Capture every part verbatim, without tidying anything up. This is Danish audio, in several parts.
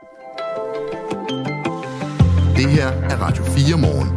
Det her er Radio fire Morgen.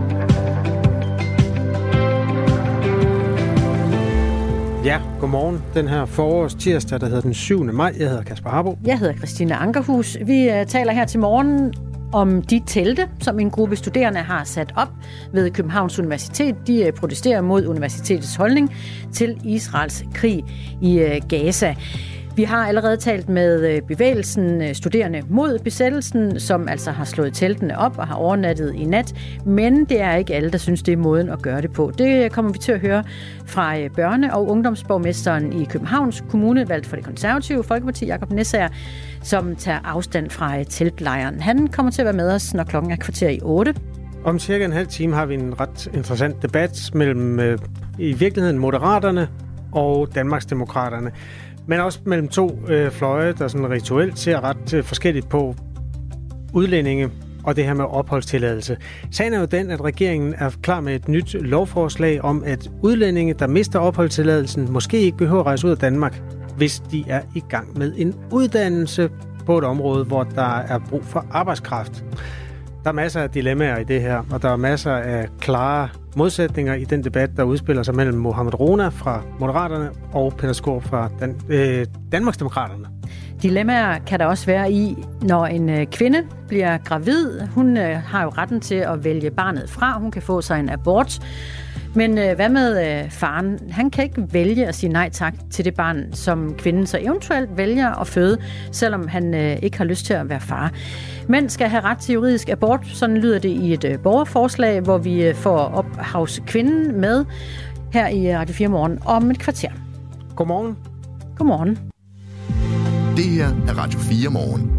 Ja, godmorgen. Den her forårs tirsdag, der hedder den syvende maj. Jeg hedder Kasper Harbo. Jeg hedder Christina Ankerhus. Vi uh, taler her til morgen om de telte, som en gruppe studerende har sat op ved Københavns Universitet. De uh, protesterer mod universitetets holdning til Israels krig i uh, Gaza. Vi har allerede talt med bevægelsen Studerende mod besættelsen, som altså har slået teltene op og har overnattet i nat. Men det er ikke alle, der synes, det er måden at gøre det på. Det kommer vi til at høre fra børne- og ungdomsborgmesteren i Københavns Kommune, valgt for det konservative Folkeparti, Jakob Nesser, som tager afstand fra teltlejren. Han kommer til at være med os, når klokken er kvarter i otte. Om cirka en halv time har vi en ret interessant debat mellem øh, i virkeligheden Moderaterne og Danmarksdemokraterne. Men også mellem to øh, fløje, der sådan rituelt ser ret øh, forskelligt på udlændinge og det her med opholdstilladelse. Sagen er jo den, at regeringen er klar med et nyt lovforslag om, at udlændinge, der mister opholdstilladelsen, måske ikke behøver at rejse ud af Danmark, hvis de er i gang med en uddannelse på et område, hvor der er brug for arbejdskraft. Der er masser af dilemmaer i det her, og der er masser af klare modsætninger i den debat, der udspiller sig mellem Mohamed Rona fra Moderaterne og Peter Skaarup fra Dan- øh, Danmarksdemokraterne. Dilemmaer kan der også være i, når en øh, kvinde bliver gravid. Hun øh, har jo retten til at vælge barnet fra. Hun kan få sig en abort. Men øh, hvad med øh, faren? Han kan ikke vælge at sige nej tak til det barn, som kvinden så eventuelt vælger at føde, selvom han øh, ikke har lyst til at være far. Mænd skal have ret til juridisk abort. Sådan lyder det i et øh, borgerforslag, hvor vi øh, får ophavskvinden med her i Radio fire Morgen om et kvarter. Godmorgen. Godmorgen. Det her er Radio fire Morgen.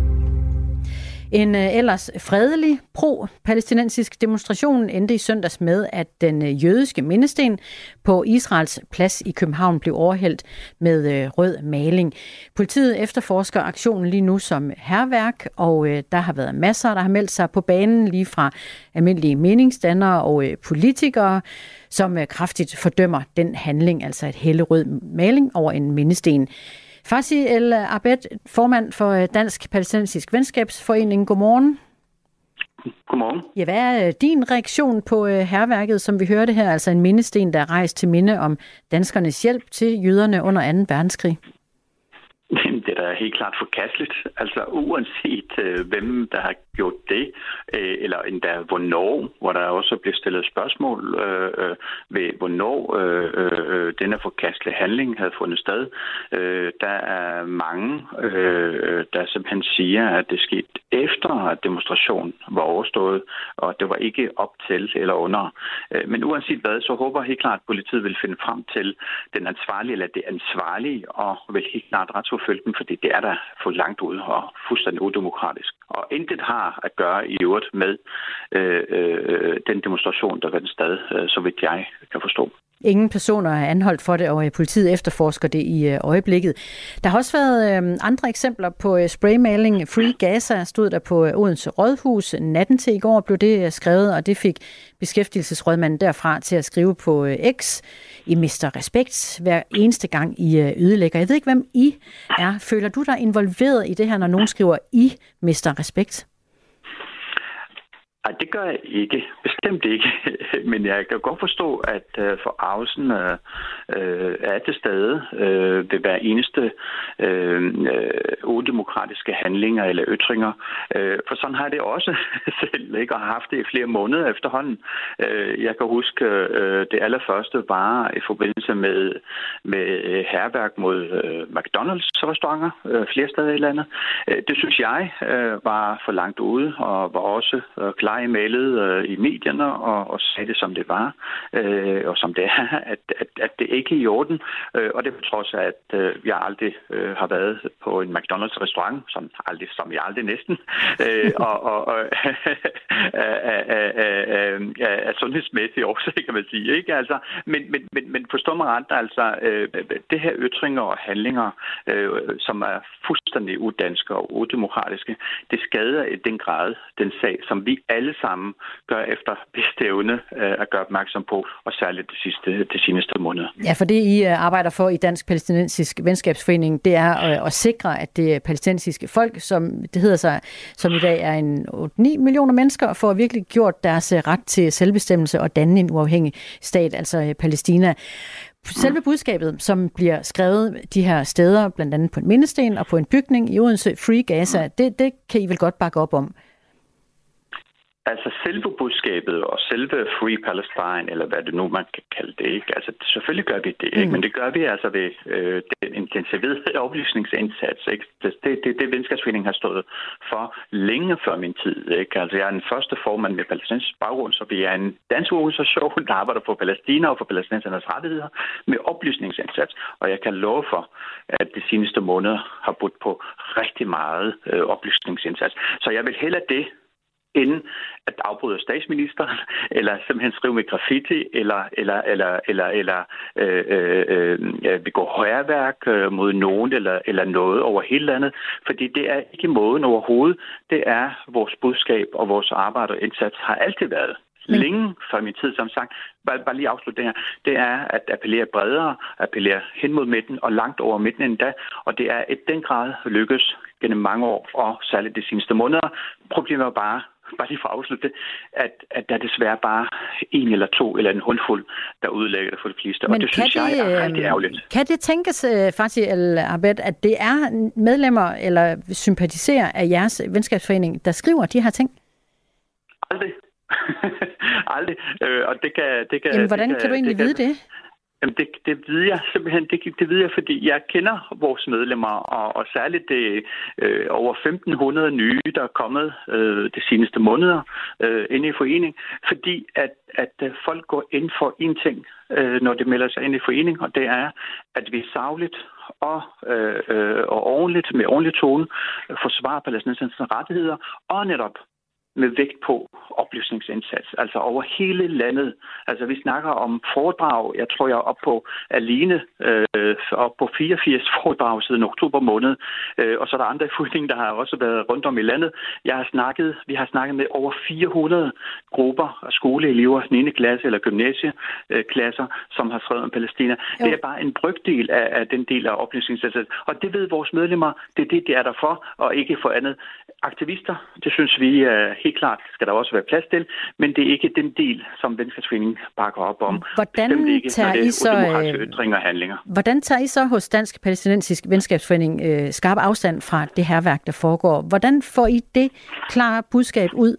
En ellers fredelig pro-palæstinensisk demonstration endte i søndags med, at den jødiske mindesten på Israels plads i København blev overhældt med rød maling. Politiet efterforsker aktionen lige nu som hærværk, og der har været masser, der har meldt sig på banen, lige fra almindelige meningsdannere og politikere, som kraftigt fordømmer den handling, altså et hælde rød maling over en mindesten. Fazi El Abed, formand for Dansk Palæstinensisk Venskabsforening. Godmorgen. Godmorgen. Ja, hvad er din reaktion på hærværket, som vi hørte her, altså en mindesten, der er rejst til minde om danskernes hjælp til jøderne under anden verdenskrig? Det er da helt klart forkasteligt. Altså uanset øh, hvem, der har gjort det, øh, eller endda hvornår, hvor der også bliver stillet spørgsmål øh, øh, ved, hvornår øh, øh, denne forkastelige handling havde fundet sted. Øh, der er mange, øh, der simpelthen siger, at det skete efter, at demonstrationen var overstået, og det var ikke op til eller under. Øh, men uanset hvad, så håber jeg helt klart, at politiet vil finde frem til den ansvarlige, eller det ansvarlige, og vil helt klart retsforfølge dem, fordi det er der for langt ud og fuldstændig udemokratisk. Og intet har at gøre i øvrigt med øh, øh, den demonstration, der vandt sted, øh, så vidt jeg kan forstå. Ingen personer er anholdt for det, og politiet efterforsker det i øjeblikket. Der har også været andre eksempler på spraymaling. Free Gaza stod der på Odense Rådhus. Natten til i går blev det skrevet, og det fik beskæftigelsesrådmanden derfra til at skrive på X. I mister respekt hver eneste gang I ødelægger. Jeg ved ikke, hvem I er. Føler du dig involveret i det her, når nogen skriver, I mister respekt? Nej, det gør jeg ikke. Bestemt ikke. Men jeg kan godt forstå, at uh, forargelsen uh, uh, er til stede uh, ved hver eneste uh, uh, udemokratiske handlinger eller ytringer. Uh, for sådan har jeg det også selv, ikke? Og har haft det i flere måneder efterhånden. Uh, jeg kan huske, uh, det allerførste var i forbindelse med, med hærværk mod uh, McDonald's restauranter uh, flere steder i landet. Uh, det synes jeg uh, var for langt ude og var også uh, klar i mailet øh, i medierne og, og sagde det, som det var, øh, og som det er, at, at, at det ikke er i orden. Øh, og det er på trods af, at øh, jeg aldrig øh, har været på en McDonald's-restaurant, som, aldrig, som jeg aldrig næsten, øh, og, og, og af, af, af, af sundhedsmæssige årsager, kan man sige. Ikke? Altså, men, men, men, men forstå mig ret, altså, øh, det her ytringer og handlinger, øh, som er fuldstændig udanske og udemokratiske, det skader i den grad den sag, som vi alle alle sammen gør efter bedste evne øh, at gøre opmærksom på, og særligt de sidste, de seneste måneder. Ja, for det I arbejder for i Dansk Palæstinensisk Venskabsforening, det er at, at sikre, at det palæstinensiske folk, som det hedder sig, som i dag er en otte til ni millioner mennesker, får virkelig gjort deres ret til selvbestemmelse og danne en uafhængig stat, altså Palæstina. Selve budskabet, som bliver skrevet de her steder, blandt andet på en mindesten og på en bygning i Odense, Free Gaza, det, det kan I vel godt bakke op om? Altså selve budskabet og selve Free Palestine, eller hvad det nu man kan kalde det, ikke? Altså selvfølgelig gør vi det, ikke? Mm. Men det gør vi altså ved øh, den intensiverede oplysningsindsats, ikke? Det det, det, det Venskabsforeningen har stået for længe før min tid, ikke? Altså jeg er den første formand med palæstinensisk baggrund, så vi er en dansk organisation, der arbejder for Palæstina og for palæstinensernes rettigheder med oplysningsindsats. Og jeg kan love for, at de seneste måneder har budt på rigtig meget øh, oplysningsindsats. Så jeg vil hellere det, inden at afbryde statsministeren, eller simpelthen skrive med graffiti, eller, eller, eller, eller, eller øh, øh, øh, begå højreværk øh, mod nogen, eller, eller noget over hele landet. Fordi det er ikke måden overhovedet. Det er vores budskab, og vores arbejde og indsats har altid været. Men længe før min tid, som sagt, bare, bare lige afslutte det her, det er at appellere bredere, appellere hen mod midten og langt over midten endda, og det er i den grad lykkes gennem mange år, og særligt de seneste måneder. Problemet er bare, bare lige for at afslutte det, at, at der er desværre bare en eller to eller en håndfuld, der udlægger det for de fleste. Men og det synes det, jeg er rigtig ærgerligt. Kan det tænkes, Fatih El-Abed, at det er medlemmer eller sympatiserer af jeres venskabsforening, der skriver de her ting? Aldrig. Aldrig. Øh, og det kan, det kan, Jamen, hvordan det kan, kan du egentlig det vide kan, det? Jamen, det, det ved jeg simpelthen, det, det ved jeg, fordi jeg kender vores medlemmer, og, og særligt det øh, over femten hundrede nye, der er kommet øh, de seneste måneder øh, inde i forening, fordi at, at folk går ind for en ting, øh, når de melder sig ind i forening, og det er, at vi sagligt og, øh, øh, og ordentligt, med ordentlig tone, forsvarer palæstinensernes rettigheder, og netop med vægt på oplysningsindsats, altså over hele landet. Altså vi snakker om foredrag, jeg tror jeg er op på alene, øh, op på fireogfirs foredrag siden oktober måned, øh, og så er der andre i foreningen, der har også været rundt om i landet. Jeg har snakket, vi har snakket med over fire hundrede grupper af skoleelever, niende klasse eller gymnasieklasser, som har skrevet om Palæstina. Jo. Det er bare en brygdel af, af den del af oplysningsindsats, og det ved vores medlemmer, det er det, de er der for, og ikke for andet. Aktivister, det synes vi er helt klart, skal der også være plads til, men det er ikke den del, som Venskabsforeningen bakker op om. Hvordan ikke, tager I så ytringer og handlinger. Hvordan tager I så hos Dansk Palæstinensisk Venskabsforening øh, skarp afstand fra det herværk, der foregår? Hvordan får I det klare budskab ud?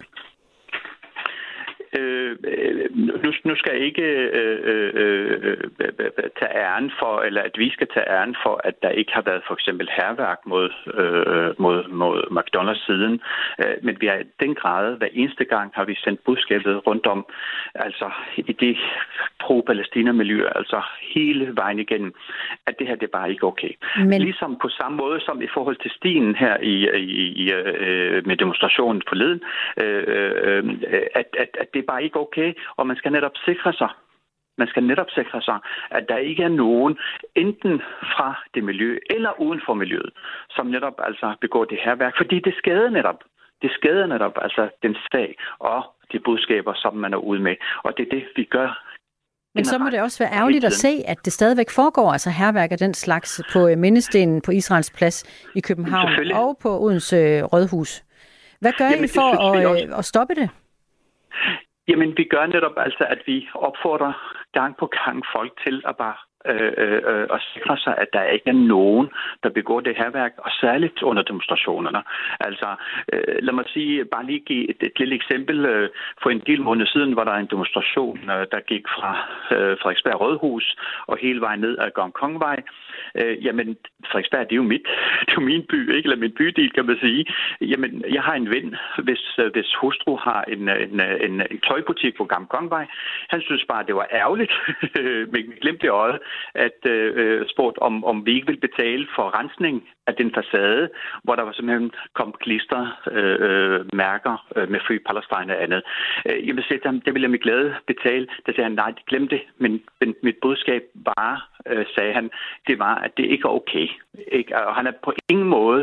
Øh, nu, nu skal jeg ikke øh, øh, tage æren for, eller at vi skal tage æren for, at der ikke har været for eksempel hærværk mod, øh, mod, mod McDonald's siden. Øh, men vi har i den grad, hver eneste gang har vi sendt budskabet rundt om, altså i det pro-Palæstina-miljø, altså hele vejen igennem, at det her, det er bare ikke okay. Men ligesom på samme måde som i forhold til stigen her i, i, i, øh, med demonstrationen forleden, øh, øh, at, at, at det er bare ikke okay, og man skal netop sikre sig, man skal netop sikre sig, at der ikke er nogen, enten fra det miljø eller uden for miljøet, som netop altså begår det her værk, fordi det skader netop, det skader netop altså den sag og de budskaber, som man er ude med, og det er det, vi gør. Men så må det også være ærgerligt at se, at det stadigvæk foregår, altså hærværk af den slags på mindestenen på Israels Plads i København og på Odense Rådhus. Hvad gør Jamen, I for at, at stoppe det? Jamen, vi gør netop altså, at vi opfordrer gang på gang folk til at bare øh, øh, og sikre sig, at der ikke er nogen, der begår det herværk, og særligt under demonstrationerne. Altså, øh, lad mig sige, bare lige give et, et lille eksempel. Øh, for en del måneder siden var der en demonstration, øh, der gik fra øh, Frederiksberg Rådhus og hele vejen ned ad Gongkongvej. Øh, jamen, Frederiksberg, det er jo mit, det er jo min by, ikke? Eller min bydel, kan man sige. Jamen, jeg har en ven, hvis, øh, hvis hustru har en, en, en, en tøjbutik på Gongkongvej. Han synes bare, det var ærgerligt, med glemt i øjet, at øh, spurgt, om, om vi ikke vil betale for rensning af den facade, hvor der var simpelthen kom klister, øh, mærker øh, med Free Palestine og andet. Øh, jeg vil sige, det vil jeg med glæde betale. Der sagde han, nej, de glemte det, men, men mit budskab var, øh, sagde han, det var, at det ikke er okay. Ikke? Og han er på ingen måde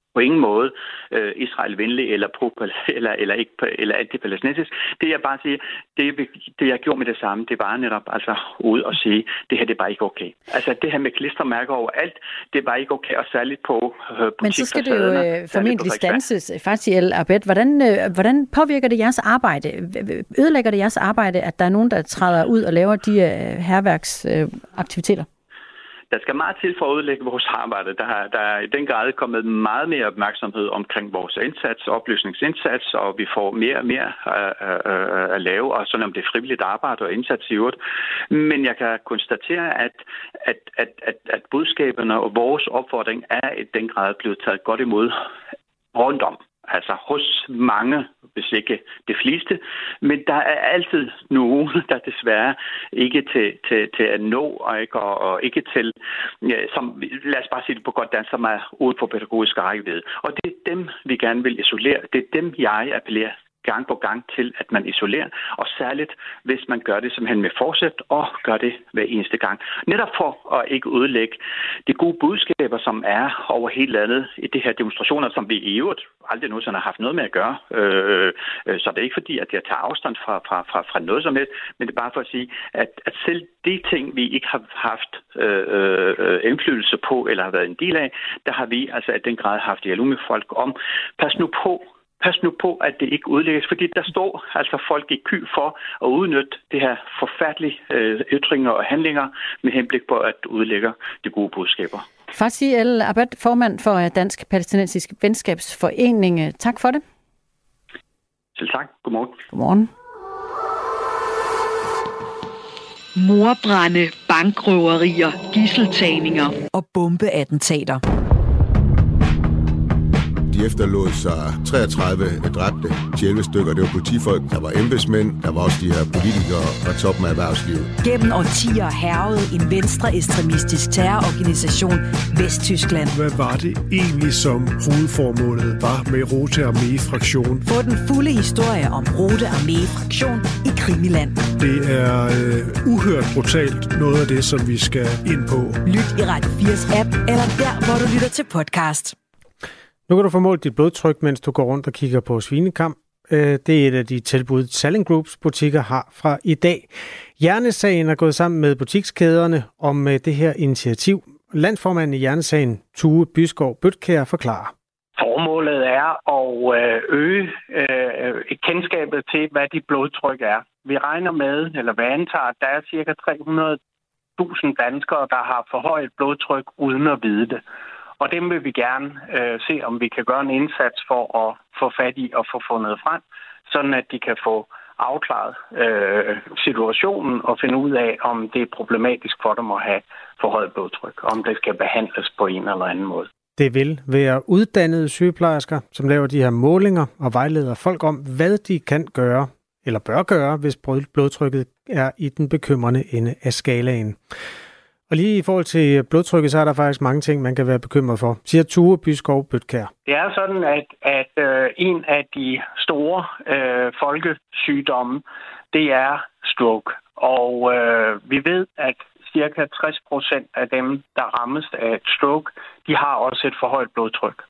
på ingen måde øh, Israel-venlig eller, pro- eller, eller, ikke, eller antipalæstinensisk. Det jeg bare siger, det, det jeg gjorde med det samme, det var netop altså ud og sige, det her det er bare ikke okay. Altså det her med klistermærker overalt, det er bare ikke okay, og særligt på øh, Men så skal det jo øh, formentlig standses, Fathi El-Abed. Hvordan, øh, hvordan påvirker det jeres arbejde? Ødelægger det jeres arbejde, at der er nogen, der træder ud og laver de øh, hærværksaktiviteter? Øh, Der skal meget til for at udlægge vores arbejde. Der er, der er i den grad kommet meget mere opmærksomhed omkring vores indsats, oplysningsindsats, og vi får mere og mere at, at, at lave, og sådan om det er frivilligt arbejde og indsats i øvrigt. Men jeg kan konstatere, at, at, at, at, at budskaberne og vores opfordring er i den grad blevet taget godt imod rundt om. Altså hos mange, hvis ikke det fleste. Men der er altid nogen, der desværre ikke til, til, til at nå, og ikke, og, og ikke til, ja, som, lad os bare sige det på godt dansk, som er ude på pædagogisk rækkevidde. Og det er dem, vi gerne vil isolere. Det er dem, jeg appellerer gang på gang til, at man isolerer, og særligt, hvis man gør det simpelthen med forsæt, og gør det hver eneste gang. Netop for at ikke ødelægge de gode budskaber, som er over hele landet i de her demonstrationer, som vi i øvrigt aldrig nogensinde har haft noget med at gøre. Øh, så det er ikke fordi, at jeg tager afstand fra, fra, fra, fra noget som helst, men det er bare for at sige, at, at selv de ting, vi ikke har haft øh, øh, indflydelse på, eller har været en del af, der har vi altså i den grad haft dialog med folk om, pas nu på, Pas nu på, at det ikke udlægges, fordi der står altså folk i kø for at udnytte det her forfærdelige øh, ytringer og handlinger med henblik på at udlægge de gode budskaber. Fathi El-Abed, formand for Dansk Palæstinensisk Venskabsforening. Tak for det. Selv tak. Godmorgen. Godmorgen. Mordbrande, bankrøverier, gidseltagninger og bombeattentater. De efterlod sig treogtredive dræbte, elleve stykker. Det var politifolk, der var embedsmænd, der var også de her politikere fra toppen af erhvervslivet. Gennem årtier hærgede en venstreekstremistisk terrororganisation Vesttyskland. Hvad var det egentlig, som hovedformålet var med Rote Armee-fraktion? Få den fulde historie om Rote Armee-fraktion i Krimiland. Det er øh, uhørt brutalt noget af det, som vi skal ind på. Lyt i Radio fires app, eller der, hvor du lytter til podcast. Nu kan du få målt dit blodtryk, mens du går rundt og kigger på svinekam. Det er et af de tilbud, Salling Groups butikker har fra i dag. Hjernesagen er gået sammen med butikskæderne om det her initiativ. Landsformanden i Hjernesagen, Tue Byskov Bøtkær, forklarer. Formålet er at øge kendskabet til, hvad dit blodtryk er. Vi regner med, eller vi antager, at der er ca. tre hundrede tusind danskere, der har forhøjet blodtryk uden at vide det. Og dem vil vi gerne øh, se, om vi kan gøre en indsats for at få fat i og få fundet frem, sådan at de kan få afklaret øh, situationen og finde ud af, om det er problematisk for dem at have forhøjet blodtryk, om det skal behandles på en eller anden måde. Det vil være uddannede sygeplejersker, som laver de her målinger og vejleder folk om, hvad de kan gøre eller bør gøre, hvis blodtrykket er i den bekymrende ende af skalaen. Og lige i forhold til blodtrykket, så er der faktisk mange ting, man kan være bekymret for, siger Tue Byskov Bøtkær. Det er sådan, at, at øh, en af de store øh, folkesygdomme, det er stroke. Og øh, vi ved, at cirka tres procent af dem, der rammes af et stroke, de har også et forhøjet blodtryk.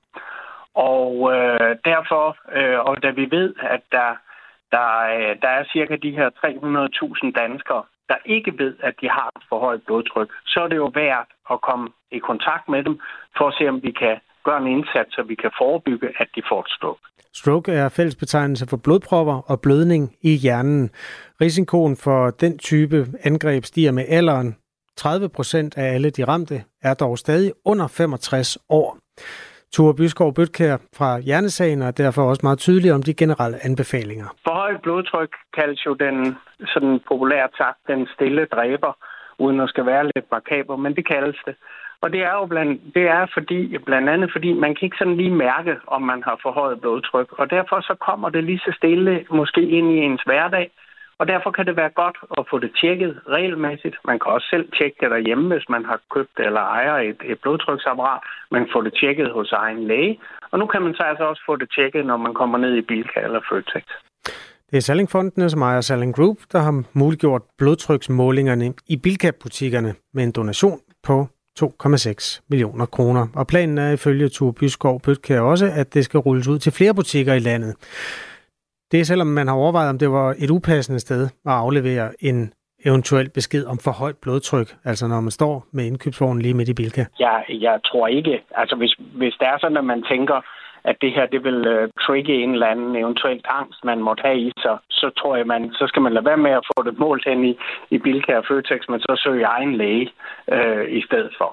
Og øh, derfor, øh, og da vi ved, at der, der, der er cirka de her tre hundrede tusind danskere, der ikke ved, at de har et forhøjet blodtryk, så er det jo værd at komme i kontakt med dem, for at se, om vi kan gøre en indsats, så vi kan forebygge, at de får et stroke. Stroke er fællesbetegnelse for blodpropper og blødning i hjernen. Risikoen for den type angreb stiger med alderen. tredive procent af alle de ramte er dog stadig under femogtres år. Tue Byskov Bøtkær fra Hjernesagen er derfor også meget tydelig om de generelle anbefalinger. Forhøjet blodtryk kaldes jo den, sådan populært sagt, den stille dræber, uden at skal være lidt makaber, men det kaldes det. Og det er jo blandt, det er fordi, blandt andet fordi, man kan ikke sådan lige mærke, om man har forhøjet blodtryk. Og derfor så kommer det lige så stille måske ind i ens hverdag. Og derfor kan det være godt at få det tjekket regelmæssigt. Man kan også selv tjekke det derhjemme, hvis man har købt eller ejer et, et blodtryksapparat. Man får det tjekket hos egen læge. Og nu kan man så altså også få det tjekket, når man kommer ned i Bilka eller Føtex. Det er Salling-fondene, som ejer Salling Group, der har muliggjort blodtryksmålingerne i Bilka-butikkerne med en donation på to komma seks millioner kroner. Og planen er ifølge Tue Byskov Bøtkær også, at det skal rulles ud til flere butikker i landet. Det er selvom man har overvejet, om det var et upassende sted at aflevere en eventuel besked om for højt blodtryk, altså når man står med indkøbsvognen lige midt i Bilka. Jeg, jeg tror ikke, altså hvis, hvis det er sådan, at man tænker, at det her det vil uh, trigge en eller anden eventuelt angst, man måtte have i sig, så tror jeg, man, så skal man lade være med at få det målt hen i, i Bilka og Føtex, men så søge egen læge øh, i stedet for.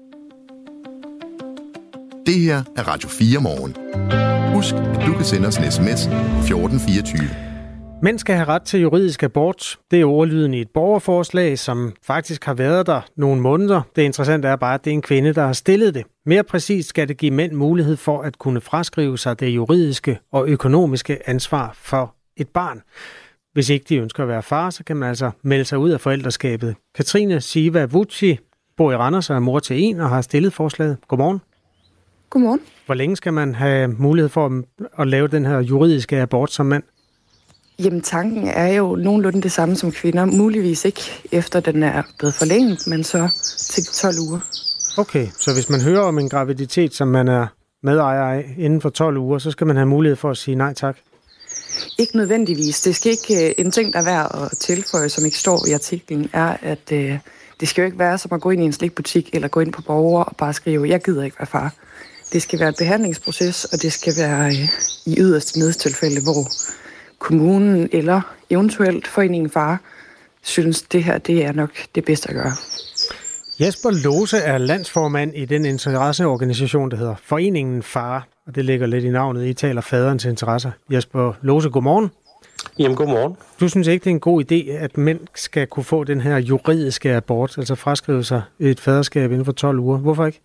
Det her er Radio fire Morgen. Husk, at du kan sende os en sms fjorten fireogtyve. Mænd skal have ret til juridisk abort. Det er ordlyden i et borgerforslag, som faktisk har været der nogle måneder. Det interessante er bare, at det er en kvinde, der har stillet det. Mere præcist skal det give mænd mulighed for at kunne fraskrive sig det juridiske og økonomiske ansvar for et barn. Hvis ikke de ønsker at være far, så kan man altså melde sig ud af forældreskabet. Katrine Siva Vucci bor i Randers og er mor til en og har stillet forslaget. Godmorgen. Godmorgen. Hvor længe skal man have mulighed for at lave den her juridiske abort som mand? Jamen, tanken er jo nogenlunde det samme som kvinder. Muligvis ikke efter den er blevet forlænget, men så til tolv uger. Okay, så hvis man hører om en graviditet, som man er medejer af inden for tolv uger, så skal man have mulighed for at sige nej tak? Ikke nødvendigvis. Det skal ikke, en ting, der er værd at tilføje, som ikke står i artiklen, er, at øh, det skal jo ikke være som at gå ind i en slikbutik eller gå ind på borger og bare skrive, jeg gider ikke være far. Det skal være et behandlingsproces, og det skal være øh, i yderste nødstilfælde, hvor kommunen eller eventuelt foreningen far synes, det her det er nok det bedste at gøre. Jesper Lose er landsformand i den interesseorganisation, der hedder Foreningen Far, og det ligger lidt i navnet. I taler faderens interesser. Jesper Lose, godmorgen. Jamen, godmorgen. Du synes ikke, det er en god idé, at mænd skal kunne få den her juridiske abort, altså fraskrive sig et faderskab inden for tolv uger. Hvorfor ikke?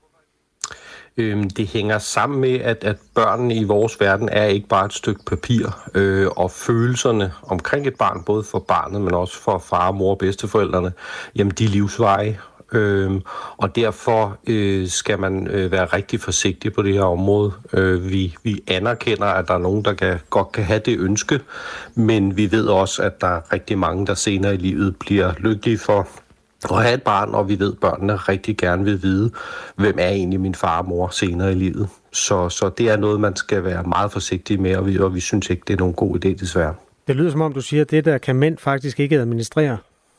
Øhm, det hænger sammen med, at, at børn i vores verden er ikke bare et stykke papir, øh, og følelserne omkring et barn, både for barnet, men også for far, mor og bedsteforældrene, jamen de er livsveje. Øhm, og derfor øh, skal man øh, være rigtig forsigtig på det her område. Øh, vi, vi anerkender, at der er nogen, der kan, godt kan have det ønske, men vi ved også, at der er rigtig mange, der senere i livet bliver lykkelige for at have et barn, og vi ved, at børnene rigtig gerne vil vide, hvem er egentlig min far og mor senere i livet. Så, så det er noget, man skal være meget forsigtig med, og vi, og vi synes ikke, det er nogen god idé, desværre. Det lyder som om, du siger, at det der kan mænd faktisk ikke administrere.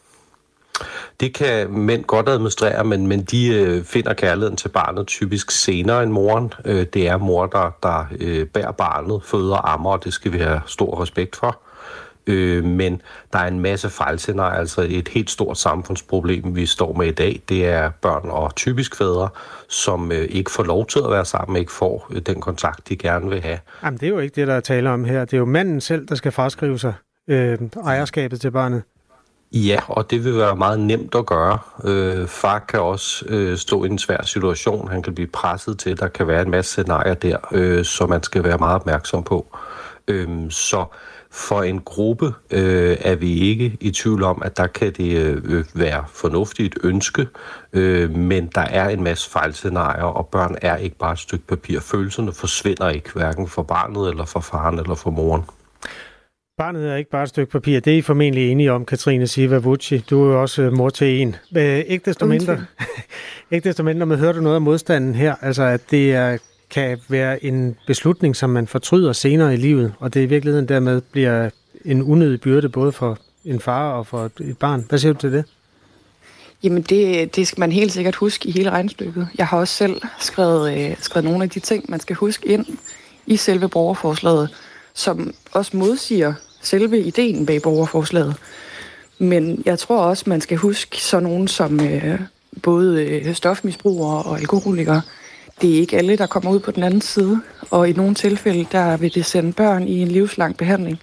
Det kan mænd godt administrere, men, men de øh, finder kærligheden til barnet typisk senere end moren. Øh, det er mor, der, der øh, bærer barnet, føder og ammer, og det skal vi have stor respekt for. Øh, men der er en masse fejlscenarier, altså et helt stort samfundsproblem, vi står med i dag. Det er børn og typisk fædre, som øh, ikke får lov til at være sammen, ikke får øh, den kontakt, de gerne vil have. Jamen, det er jo ikke det, der er tale om her. Det er jo manden selv, der skal fraskrive sig øh, ejerskabet til barnet. Ja, og det vil være meget nemt at gøre. Øh, far kan også øh, stå i en svær situation. Han kan blive presset til. Der kan være en masse scenarier der, øh, som man skal være meget opmærksom på. Øh, så for en gruppe øh, er vi ikke i tvivl om, at der kan det øh, være fornuftigt ønske, øh, men der er en masse fejlscenarier, og børn er ikke bare et stykke papir. Følelserne forsvinder ikke, hverken for barnet, eller for faren, eller for moren. Barnet er ikke bare et stykke papir. Det er I formentlig enige om, Katrine Siva Vucci. Du er jo også mor til en. Ikke desto mindre, ikke desto mindre, men hører du noget af modstanden her? Altså, at det er, kan være en beslutning, som man fortryder senere i livet, og det i virkeligheden dermed bliver en unødig byrde, både for en far og for et barn. Hvad siger du til det? Jamen, det, det skal man helt sikkert huske i hele regnstykket. Jeg har også selv skrevet, øh, skrevet nogle af de ting, man skal huske ind i selve borgerforslaget, som også modsiger selve ideen bag borgerforslaget. Men jeg tror også, man skal huske sådan nogen som øh, både øh, stofmisbrugere og alkoholikere. Det er ikke alle, der kommer ud på den anden side, og i nogle tilfælde, der vil det sende børn i en livslang behandling.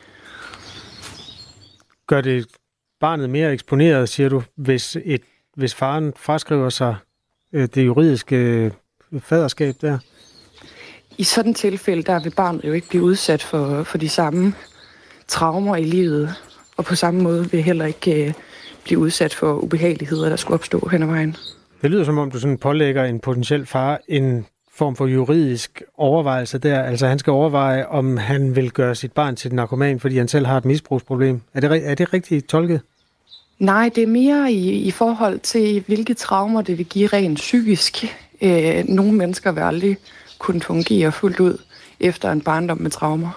Gør det barnet mere eksponeret, siger du, hvis, et, hvis faren fraskriver sig øh, det juridiske øh, faderskab der? I sådan et tilfælde, der vil barnet jo ikke blive udsat for, for de samme traumer i livet, og på samme måde vil heller ikke øh, blive udsat for ubehageligheder, der skulle opstå hen ad vejen. Det lyder som om, du sådan pålægger en potentiel far en form for juridisk overvejelse der. Altså han skal overveje, om han vil gøre sit barn til et narkoman, fordi han selv har et misbrugsproblem. Er det, er det rigtigt tolket? Nej, det er mere i, i forhold til, hvilke traumer det vil give rent psykisk. Øh, nogle mennesker vil aldrig kunne fungere fuldt ud efter en barndom med traumer.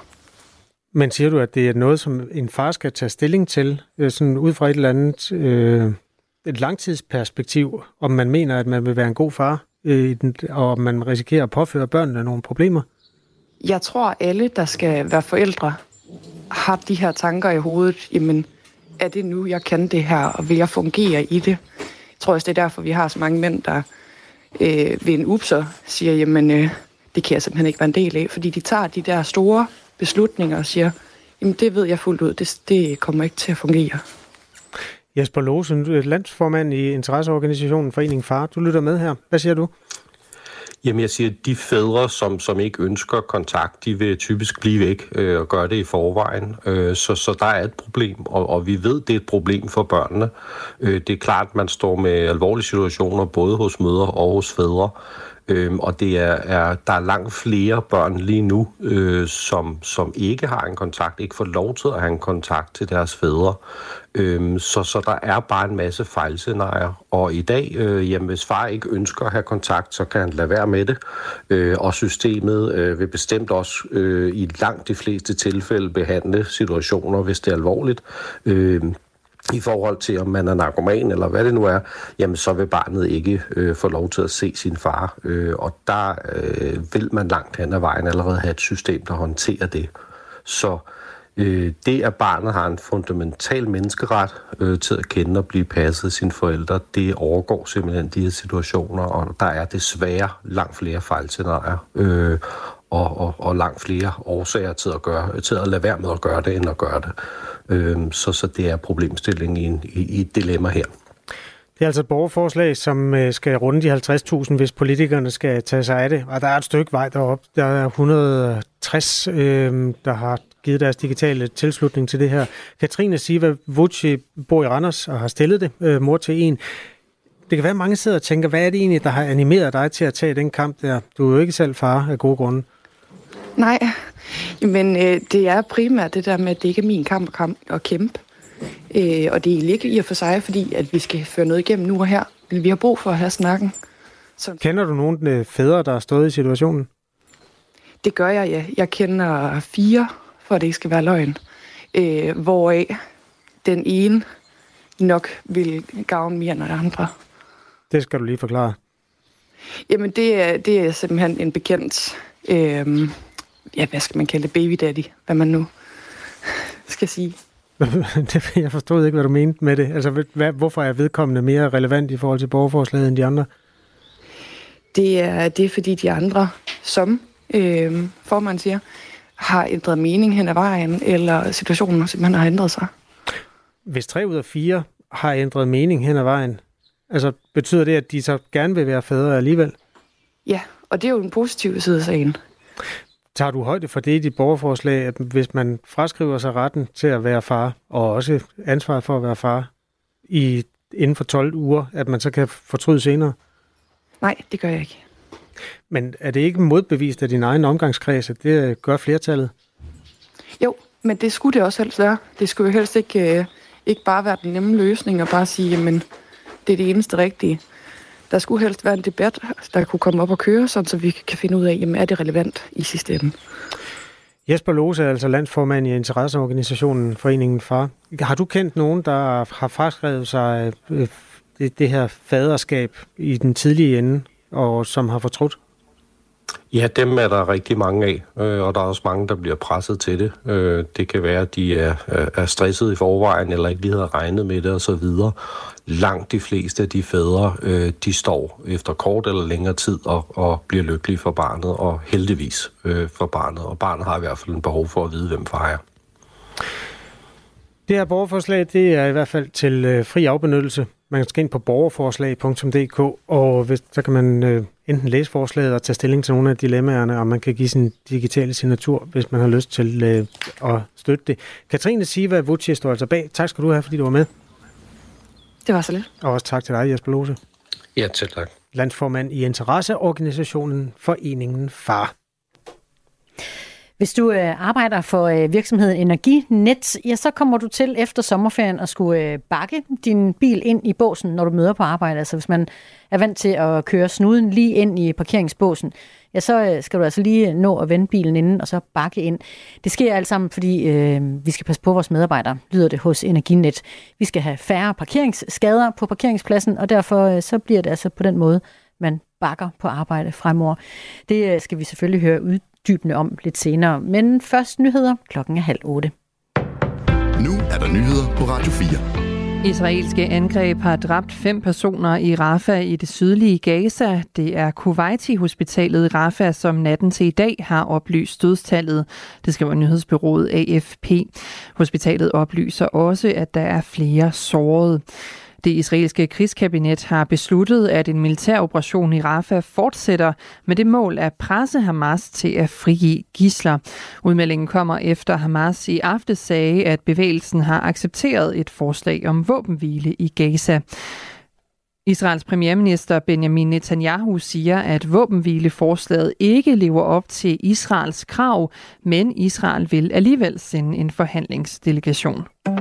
Men siger du, at det er noget, som en far skal tage stilling til, sådan ud fra et eller andet øh, et langtidsperspektiv, om man mener, at man vil være en god far, øh, og om man risikerer at påføre børnene nogle problemer? Jeg tror, at alle, der skal være forældre, har de her tanker i hovedet. Jamen, er det nu, jeg kan det her, og vil jeg fungere i det? Jeg tror også, det er derfor, vi har så mange mænd, der øh, ved en upser siger, jamen, øh, det kan jeg simpelthen ikke være en del af, fordi de tager de der store beslutninger og siger, jamen, det ved jeg fuldt ud, det, det kommer ikke til at fungere. Jesper Lose, landsformand i interesseorganisationen Foreningen Far. Du lytter med her. Hvad siger du? Jamen jeg siger, at de fædre, som, som ikke ønsker kontakt, de vil typisk blive væk øh, og gøre det i forvejen. Øh, så, så der er et problem, og, og vi ved, det er et problem for børnene. Øh, det er klart, at man står med alvorlige situationer, både hos mødre og hos fædre. Øhm, og det er, er, der er langt flere børn lige nu, øh, som, som ikke har en kontakt, ikke får lov til at have en kontakt til deres fædre. Øhm, så, så der er bare en masse fejlscenarier. Og i dag, øh, jamen, hvis far ikke ønsker at have kontakt, så kan han lade være med det. Øh, og systemet øh, vil bestemt også øh, i langt de fleste tilfælde behandle situationer, hvis det er alvorligt. Øh, I forhold til, om man er narkoman eller hvad det nu er, jamen så vil barnet ikke øh, få lov til at se sin far. Øh, og der øh, vil man langt hen ad vejen allerede have et system, der håndterer det. Så øh, det, at barnet har en fundamental menneskeret øh, til at kende og blive passet af sine forældre, det overgår simpelthen de her situationer, og der er desværre langt flere fejlscenarier. Øh, Og, og, og langt flere årsager til at, gøre, til at lade være med at gøre det, end at gøre det. Øhm, så, så det er problemstillingen i, en, i, i et dilemma her. Det er altså et borgerforslag, som skal runde de halvtreds tusind, hvis politikerne skal tage sig af det. Og der er et stykke vej derop. Der er et hundrede og tres, øh, der har givet deres digitale tilslutning til det her. Katrine Siva Vucci bor i Randers og har stillet det, øh, mor til en. Det kan være, at mange sidder og tænker, hvad er det egentlig, der har animeret dig til at tage den kamp der? Du er jo ikke selv far af gode grunde. Nej, men øh, det er primært det der med, at det ikke er min kamp, kamp at kæmpe. Øh, og det er ikke i og for sig, fordi at vi skal føre noget igennem nu og her. Men vi har brug for at have snakken. Så... Kender du nogen øh, fædre, der er stået i situationen? Det gør jeg, ja. Jeg kender fire, for at det ikke skal være løgn. Øh, hvoraf den ene nok vil gavne mere end andre. Det skal du lige forklare. Jamen, det er, det er simpelthen en bekendt, øh, ja, hvad skal man kalde det, baby daddy, hvad man nu skal sige. Jeg forstod ikke, hvad du mente med det. Altså, hvad, hvorfor er vedkommende mere relevant i forhold til borgerforslaget end de andre? Det er, det er fordi de andre, som øh, formand siger, har ændret mening hen ad vejen, eller situationen simpelthen har ændret sig. Hvis tre ud af fire har ændret mening hen ad vejen, altså betyder det, at de så gerne vil være fædre alligevel? Ja, og det er jo en positiv side af sagen. Tager du højde for det i dit borgerforslag, at hvis man fraskriver sig retten til at være far, og også ansvaret for at være far, i, inden for tolv uger, at man så kan fortryde senere? Nej, det gør jeg ikke. Men er det ikke modbevist af din egen omgangskreds, at det gør flertallet? Jo, men det skulle det også helst være. Det skulle jo helst ikke, øh, ikke bare være den nemme løsning, og bare sige, jamen, det er det eneste rigtige. Der skulle helst være en debat, der kunne komme op og køre, sådan, så vi kan finde ud af, jamen, er det relevant i sidste ende. Jesper Lose er altså landsformand i interesseorganisationen Foreningen Far. Har du kendt nogen, der har fraskrevet sig øh, det, det her faderskab i den tidlige ende, og som har fortrudt? Ja, dem er der rigtig mange af, og der er også mange, der bliver presset til det. Det kan være, at de er, er stresset i forvejen, eller ikke lige havde regnet med det osv. Langt de fleste af de fædre, de står efter kort eller længere tid og, og bliver lykkelige for barnet, og heldigvis for barnet. Og barnet har i hvert fald en behov for at vide, hvem far er. Det her borgerforslag, det er i hvert fald til øh, fri afbenyttelse. Man skal ind på borgerforslag punktum d k, og hvis, så kan man øh, enten læse forslaget og tage stilling til nogle af dilemmaerne, og man kan give sin digitale signatur, hvis man har lyst til øh, at støtte det. Katrine Siva Vucci står altså bag. Tak skal du have, fordi du var med. Det var så lidt. Og også tak til dig, Jesper Lose. Ja, til tak. Landsformand i interesseorganisationen Foreningen Far. Hvis du øh, arbejder for øh, virksomheden Energinet, ja, så kommer du til efter sommerferien at skulle øh, bakke din bil ind i båsen, når du møder på arbejde. Altså hvis man er vant til at køre snuden lige ind i parkeringsbåsen, ja, så øh, skal du altså lige nå at vende bilen inden og så bakke ind. Det sker alt sammen, fordi øh, vi skal passe på vores medarbejdere, lyder det hos Energinet. Vi skal have færre parkeringsskader på parkeringspladsen, og derfor øh, så bliver det altså på den måde, man bakker på arbejde fremover. Det øh, skal vi selvfølgelig høre ud. dybende om lidt senere. Men først nyheder. Klokken er halv otte. Nu er der nyheder på Radio fire. Israelske angreb har dræbt fem personer i Rafah i det sydlige Gaza. Det er Kuwaiti-hospitalet i Rafah, som natten til i dag har oplyst dødstallet. Det skriver nyhedsbureauet A F P. Hospitalet oplyser også, at der er flere sårede. Det israelske krigskabinet har besluttet, at en militæroperation i Rafah fortsætter med det mål at presse Hamas til at frigive gidsler. Udmeldingen kommer efter Hamas i aftes sagde, at bevægelsen har accepteret et forslag om våbenhvile i Gaza. Israels premierminister Benjamin Netanyahu siger, at våbenhvileforslaget ikke lever op til Israels krav, men Israel vil alligevel sende en forhandlingsdelegation.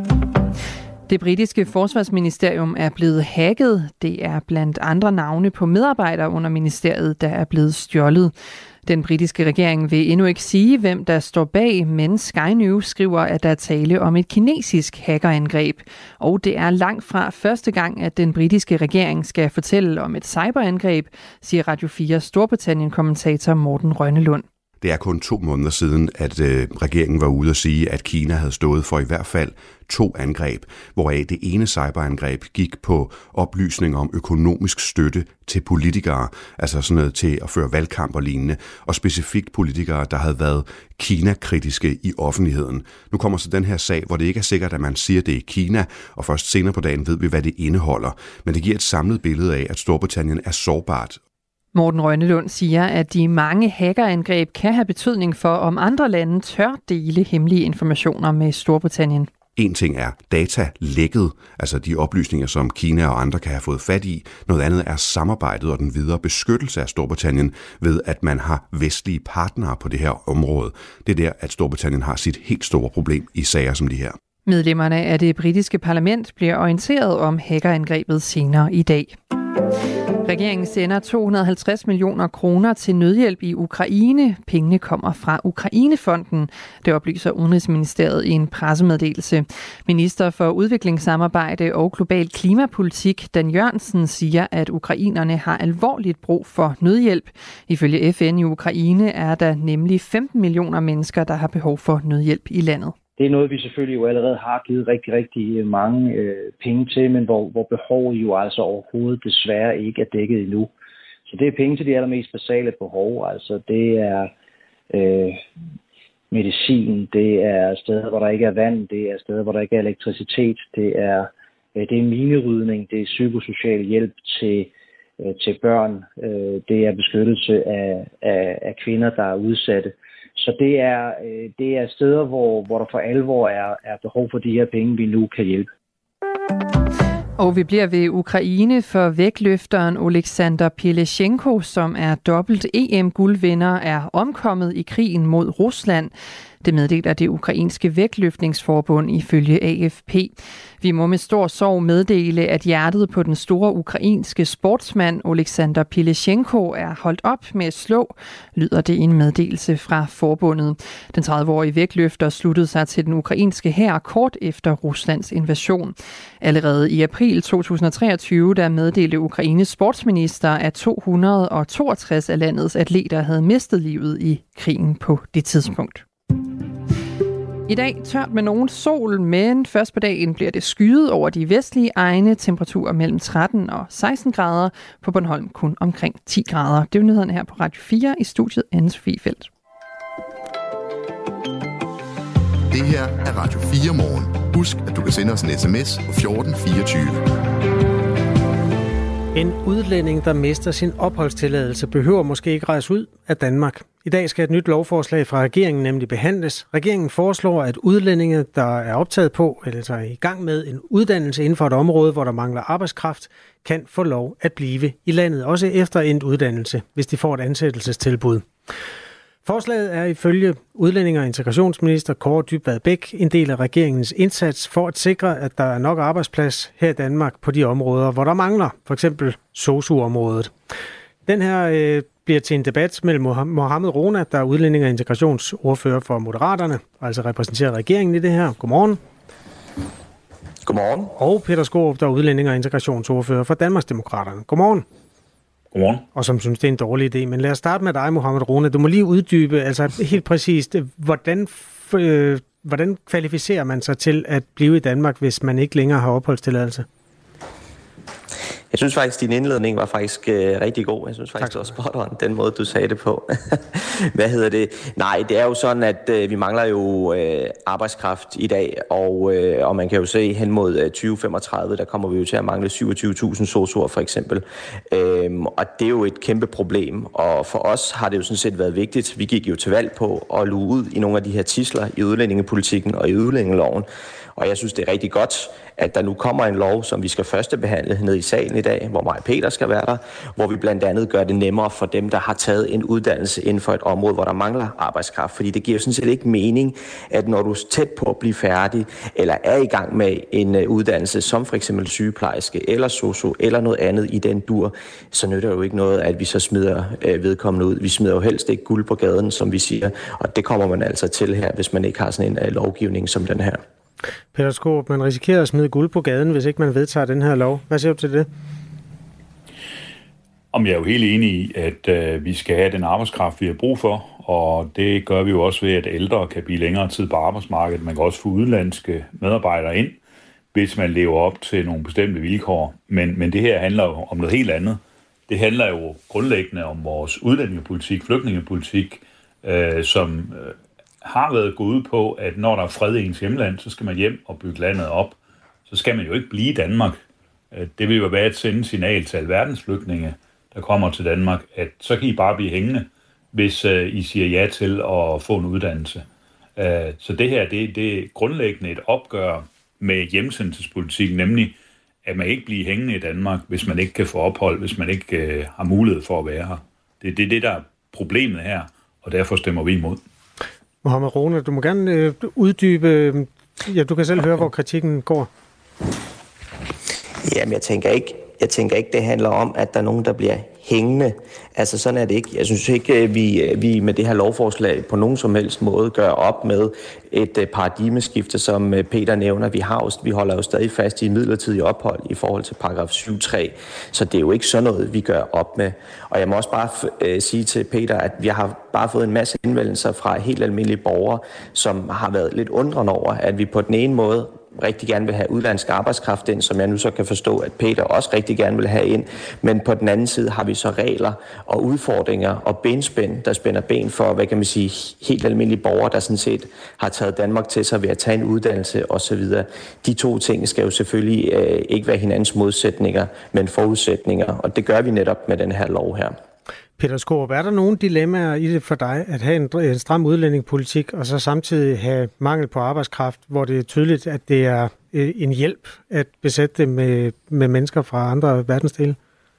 Det britiske forsvarsministerium er blevet hacket. Det er blandt andre navne på medarbejdere under ministeriet, der er blevet stjålet. Den britiske regering vil endnu ikke sige, hvem der står bag, men Sky News skriver, at der er tale om et kinesisk hackerangreb. Og det er langt fra første gang, at den britiske regering skal fortælle om et cyberangreb, siger Radio fire Storbritannien-kommentator Morten Rønnelund. Det er kun to måneder siden, at øh, regeringen var ude at sige, at Kina havde stået for i hvert fald to angreb, hvoraf det ene cyberangreb gik på oplysninger om økonomisk støtte til politikere, altså sådan noget til at føre valgkamp og lignende, og specifikt politikere, der havde været Kina-kritiske i offentligheden. Nu kommer så den her sag, hvor det ikke er sikkert, at man siger, at det er Kina, og først senere på dagen ved vi, hvad det indeholder. Men det giver et samlet billede af, at Storbritannien er sårbart. Morten Rønnelund siger, at de mange hackerangreb kan have betydning for, om andre lande tør dele hemmelige informationer med Storbritannien. En ting er datalækket, altså de oplysninger, som Kina og andre kan have fået fat i. Noget andet er samarbejdet og den videre beskyttelse af Storbritannien ved, at man har vestlige partnere på det her område. Det er der, at Storbritannien har sit helt store problem i sager som de her. Medlemmerne af det britiske parlament bliver orienteret om hackerangrebet senere i dag. Regeringen sender to hundrede og halvtreds millioner kroner til nødhjælp i Ukraine. Pengene kommer fra Ukrainefonden. Det oplyser Udenrigsministeriet i en pressemeddelelse. Minister for udviklingssamarbejde og global klimapolitik, Dan Jørgensen, siger, at ukrainerne har alvorligt brug for nødhjælp. Ifølge F N i Ukraine er der nemlig femten millioner mennesker, der har behov for nødhjælp i landet. Det er noget, vi selvfølgelig jo allerede har givet rigtig, rigtig mange øh, penge til, men hvor, hvor behovet jo altså overhovedet desværre ikke er dækket endnu. Så det er penge til de allermest basale behov. Altså det er øh, medicin, det er steder, hvor der ikke er vand, det er steder, hvor der ikke er elektricitet, det er, øh, det er minerydning, det er psykosocial hjælp til, øh, til børn, øh, det er beskyttelse af, af, af kvinder, der er udsatte. Så det er, det er steder, hvor, hvor der for alvor er, er behov for de her penge, vi nu kan hjælpe. Og vi bliver ved Ukraine, for vægtløfteren Oleksandr Pilechenko, som er dobbelt E M-guldvinder, er omkommet i krigen mod Rusland. Det meddeler det ukrainske vægtløftningsforbund ifølge A F P. Vi må med stor sorg meddele, at hjertet på den store ukrainske sportsmand Oleksandr Pilechenko er holdt op med at slå, lyder det i en meddelelse fra forbundet. Den tredive-årige vægtløfter sluttede sig til den ukrainske hær kort efter Ruslands invasion. Allerede i april to tusind og treogtyve, der meddelte Ukraines sportsminister, at to hundrede og toogtres af landets atleter havde mistet livet i krigen på det tidspunkt. I dag tørt med nogen sol, men først på dagen bliver det skyet over de vestlige egne. Temperaturer mellem tretten og seksten grader. På Bornholm kun omkring ti grader. Det er nyhederne her på Radio fire i studiet Anne-Sophie Feldt. Det her er Radio fire morgen. Husk, at du kan sende os en sms på fjorten fireogtyve. En udlænding, der mister sin opholdstilladelse, behøver måske ikke rejse ud af Danmark. I dag skal et nyt lovforslag fra regeringen nemlig behandles. Regeringen foreslår, at udlændinge, der er optaget på eller er i gang med en uddannelse inden for et område, hvor der mangler arbejdskraft, kan få lov at blive i landet, også efter endt uddannelse, hvis de får et ansættelsestilbud. Forslaget er ifølge udlændinge- og integrationsminister Kaare Dybvad Bek en del af regeringens indsats for at sikre, at der er nok arbejdsplads her i Danmark på de områder, hvor der mangler, for eksempel sosu-området. Den her øh, bliver til en debat mellem Mohamed Rona, der er udlændinge- og integrationsordfører for Moderaterne, og altså repræsenterer regeringen i det her. Godmorgen. Godmorgen. Og Peter Skaarup, der er udlændinge- og integrationsordfører for Danmarksdemokraterne. Godmorgen. Godmorgen. Og som synes, det er en dårlig idé. Men lad os starte med dig, Mohamed Rona. Du må lige uddybe, altså helt præcist, hvordan, øh, hvordan kvalificerer man sig til at blive i Danmark, hvis man ikke længere har opholdstilladelse? Jeg synes faktisk, din indledning var faktisk øh, rigtig god. Jeg synes faktisk, det var spot on, den måde, du sagde det på. Hvad hedder det? Nej, det er jo sådan, at øh, vi mangler jo øh, arbejdskraft i dag, og, øh, og man kan jo se hen mod øh, tyve femogtredive, der kommer vi jo til at mangle syvogtyve tusind sosuer for eksempel. Øhm, og det er jo et kæmpe problem, og for os har det jo sådan set været vigtigt. Vi gik jo til valg på at luge ud i nogle af de her tidsler i udlændingepolitikken og i udlændingeloven. Og jeg synes, det er rigtig godt, at der nu kommer en lov, som vi skal førstebehandle ned i salen i dag, hvor mig og Peter skal være der, hvor vi blandt andet gør det nemmere for dem, der har taget en uddannelse inden for et område, hvor der mangler arbejdskraft. Fordi det giver sådan set ikke mening, at når du er tæt på at blive færdig, eller er i gang med en uddannelse, som for eksempel sygeplejerske eller sosu eller noget andet i den dur, så nytter det jo ikke noget, at vi så smider vedkommende ud. Vi smider jo helst ikke guld på gaden, som vi siger, og det kommer man altså til her, hvis man ikke har sådan en lovgivning som den her. Peter Skaarup, man risikerer at smide guld på gaden, hvis ikke man vedtager den her lov. Hvad siger du til det? Om jeg er jo helt enig i, at øh, vi skal have den arbejdskraft, vi har brug for, og det gør vi jo også ved, at ældre kan blive længere tid på arbejdsmarkedet. Man kan også få udenlandske medarbejdere ind, hvis man lever op til nogle bestemte vilkår. Men, men det her handler jo om noget helt andet. Det handler jo grundlæggende om vores udlændingepolitik, flygtningepolitik, øh, som øh, har været gået ud på, at når der er fred i ens hjemland, så skal man hjem og bygge landet op. Så skal man jo ikke blive i Danmark. Det vil jo være et sende signal til alverdens flygtninge, der kommer til Danmark, at så kan I bare blive hængende, hvis I siger ja til at få en uddannelse. Så det her, det, det er grundlæggende et opgør med hjemsendelsespolitik, nemlig at man ikke bliver hængende i Danmark, hvis man ikke kan få ophold, hvis man ikke har mulighed for at være her. Det er det, det, der er problemet her, og derfor stemmer vi imod. Mohamed Rona, du må gerne øh, uddybe, øh, ja, du kan selv høre, hvor kritikken går. Jamen, jeg tænker ikke, jeg tænker ikke, det handler om, at der er nogen, der bliver hængende. Altså, sådan er det ikke. Jeg synes ikke, vi, vi med det her lovforslag på nogen som helst måde gør op med et paradigmeskifte, som Peter nævner. Vi, har, vi holder jo stadig fast i midlertidig ophold i forhold til paragraf syv tre, så det er jo ikke sådan noget, vi gør op med. Og jeg må også bare øh, sige til Peter, at vi har bare fået en masse indvendelser fra helt almindelige borgere, som har været lidt undrende over, at vi på den ene måde rigtig gerne vil have udlandsk arbejdskraft ind, som jeg nu så kan forstå, at Peter også rigtig gerne vil have ind. Men på den anden side har vi så regler og udfordringer og benspænd, der spænder ben for, hvad kan man sige, helt almindelige borgere, der sådan set har taget Danmark til sig ved at tage en uddannelse osv. De to ting skal jo selvfølgelig øh, ikke være hinandens modsætninger, men forudsætninger, og det gør vi netop med den her lov her. Peter Skaarup, er der nogle dilemmaer i det for dig at have en, en stram udlændingepolitik, og så samtidig have mangel på arbejdskraft, hvor det er tydeligt, at det er en hjælp at besætte det med, med mennesker fra andre verdensdele?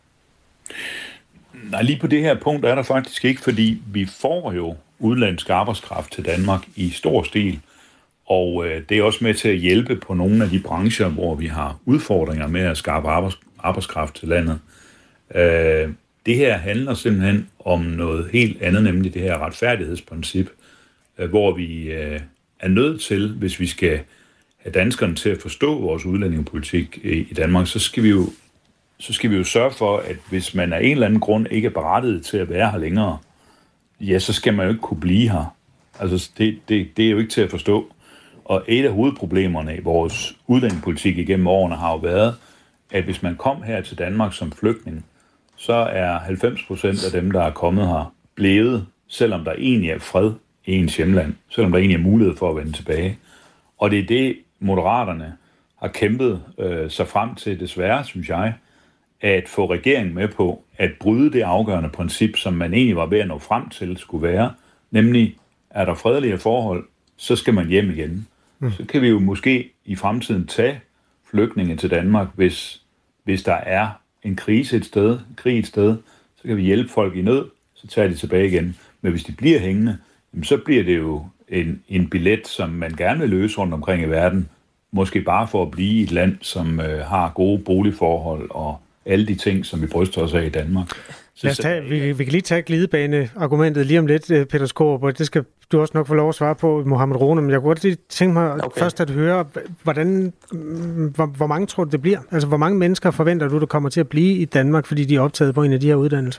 Nej, lige på det her punkt er der faktisk ikke, fordi vi får jo udenlandsk arbejdskraft til Danmark i stor stil, og øh, det er også med til at hjælpe på nogle af de brancher, hvor vi har udfordringer med at skaffe arbejds, arbejdskraft til landet. Øh, Det her handler simpelthen om noget helt andet, nemlig det her retfærdighedsprincip, hvor vi er nødt til, hvis vi skal have danskerne til at forstå vores udlændingepolitik i Danmark, så skal vi jo, så skal vi jo sørge for, at hvis man af en eller anden grund ikke er berettiget til at være her længere, ja, så skal man jo ikke kunne blive her. Altså, det, det, det er jo ikke til at forstå. Og et af hovedproblemerne i vores udlændingepolitik igennem årene har jo været, at hvis man kom her til Danmark som flygtning, så er halvfems procent af dem, der er kommet her, blevet, selvom der egentlig er fred i ens hjemland, selvom der egentlig er mulighed for at vende tilbage. Og det er det, Moderaterne har kæmpet øh, sig frem til, desværre, synes jeg, at få regeringen med på at bryde det afgørende princip, som man egentlig var ved at nå frem til, skulle være, nemlig, er der fredelige forhold, så skal man hjem igen. Mm. Så kan vi jo måske i fremtiden tage flygtninge til Danmark, hvis, hvis der er en krise et sted, en krig et sted, så kan vi hjælpe folk i nød, så tager de tilbage igen. Men hvis de bliver hængende, så bliver det jo en, en billet, som man gerne vil løse rundt omkring i verden. Måske bare for at blive i et land, som øh, har gode boligforhold og alle de ting, som vi bryster os af i Danmark. Lad os tage, vi, vi kan lige tage glidebane-argumentet lige om lidt, Peter Skaarup, og det skal du også nok få lov at svare på, Mohammad Rona, men jeg kunne godt lige tænke mig okay. først at høre, hvordan, hvor, hvor mange tror du det bliver? Altså, hvor mange mennesker forventer du, der kommer til at blive i Danmark, fordi de er optaget på en af de her uddannelser?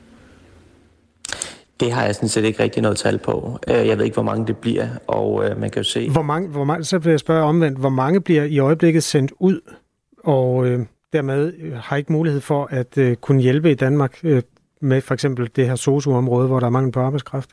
Det har jeg sådan set ikke rigtig noget tal på. Jeg ved ikke, hvor mange det bliver, og man kan jo se... Hvor mange, hvor mange, så vil jeg spørge omvendt, hvor mange bliver i øjeblikket sendt ud, og øh, dermed har ikke mulighed for at øh, kunne hjælpe i Danmark øh, med for eksempel det her sosu-område, hvor der er mangel på arbejdskraft?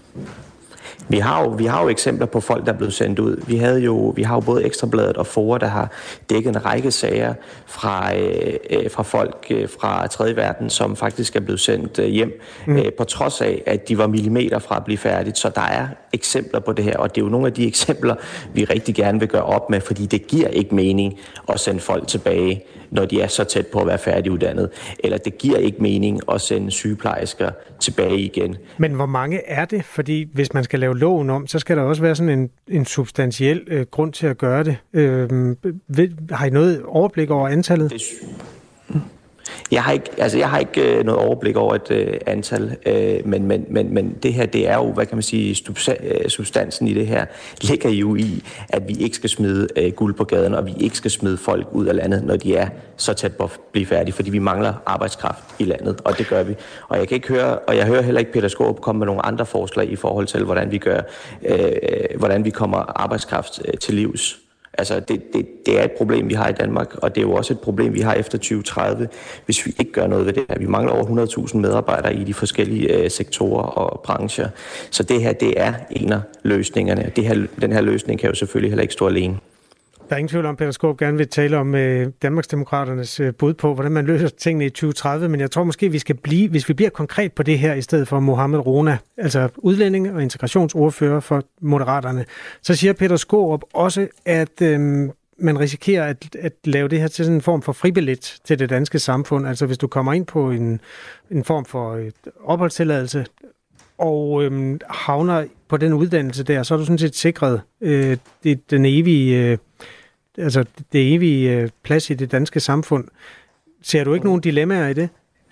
Vi har, jo, vi har jo eksempler på folk, der er blevet sendt ud. Vi, havde jo, vi har jo både Ekstrabladet og Fora, der har dækket en række sager fra, øh, fra folk øh, fra tredje verden, som faktisk er blevet sendt øh, hjem, mm. øh, på trods af, at de var millimeter fra at blive færdigt. Så der er eksempler på det her, og det er jo nogle af de eksempler, vi rigtig gerne vil gøre op med, fordi det giver ikke mening at sende folk tilbage, når de er så tæt på at være færdiguddannet. Eller det giver ikke mening at sende sygeplejersker tilbage igen. Men hvor mange er det? Fordi hvis man skal lave loven om, så skal der også være sådan en, en substantiel øh, grund til at gøre det. Øh, ved, har I noget overblik over antallet? Det Jeg har ikke, altså jeg har ikke øh, noget overblik over et øh, antal, øh, men, men, men, men det her, det er jo, hvad kan man sige, substansen i det her, ligger jo i, at vi ikke skal smide øh, guld på gaden, og vi ikke skal smide folk ud af landet, når de er så tæt på at blive færdige, fordi vi mangler arbejdskraft i landet, og det gør vi. Og jeg kan ikke høre, og jeg hører heller ikke Peter Skaarup komme med nogle andre forslag i forhold til, hvordan vi gør, øh, hvordan vi kommer arbejdskraft øh, til livs. Altså, det, det, det er et problem, vi har i Danmark, og det er jo også et problem, vi har efter tyve tredive, hvis vi ikke gør noget ved det her. Vi mangler over hundrede tusind medarbejdere i de forskellige øh, sektorer og brancher. Så det her, det er en af løsningerne. Det her, den her løsning kan jo selvfølgelig heller ikke stå alene. Der er ingen tvivl om, Peter Skaarup gerne vil tale om øh, Danmarksdemokraternes øh, bud på, hvordan man løser tingene i tyve tredive, men jeg tror måske, vi skal blive, hvis vi bliver konkret på det her, i stedet for Mohammad Rona, altså udlændinge- og integrationsordfører for Moderaterne, så siger Peter Skaarup også, at øh, man risikerer at, at lave det her til sådan en form for fribillet til det danske samfund. Altså hvis du kommer ind på en, en form for øh, opholdstilladelse, og øh, havner på den uddannelse der, så er du sådan set sikret øh, det, den evige... Øh, altså det evige plads i det danske samfund. Ser du ikke nogen dilemmaer i det?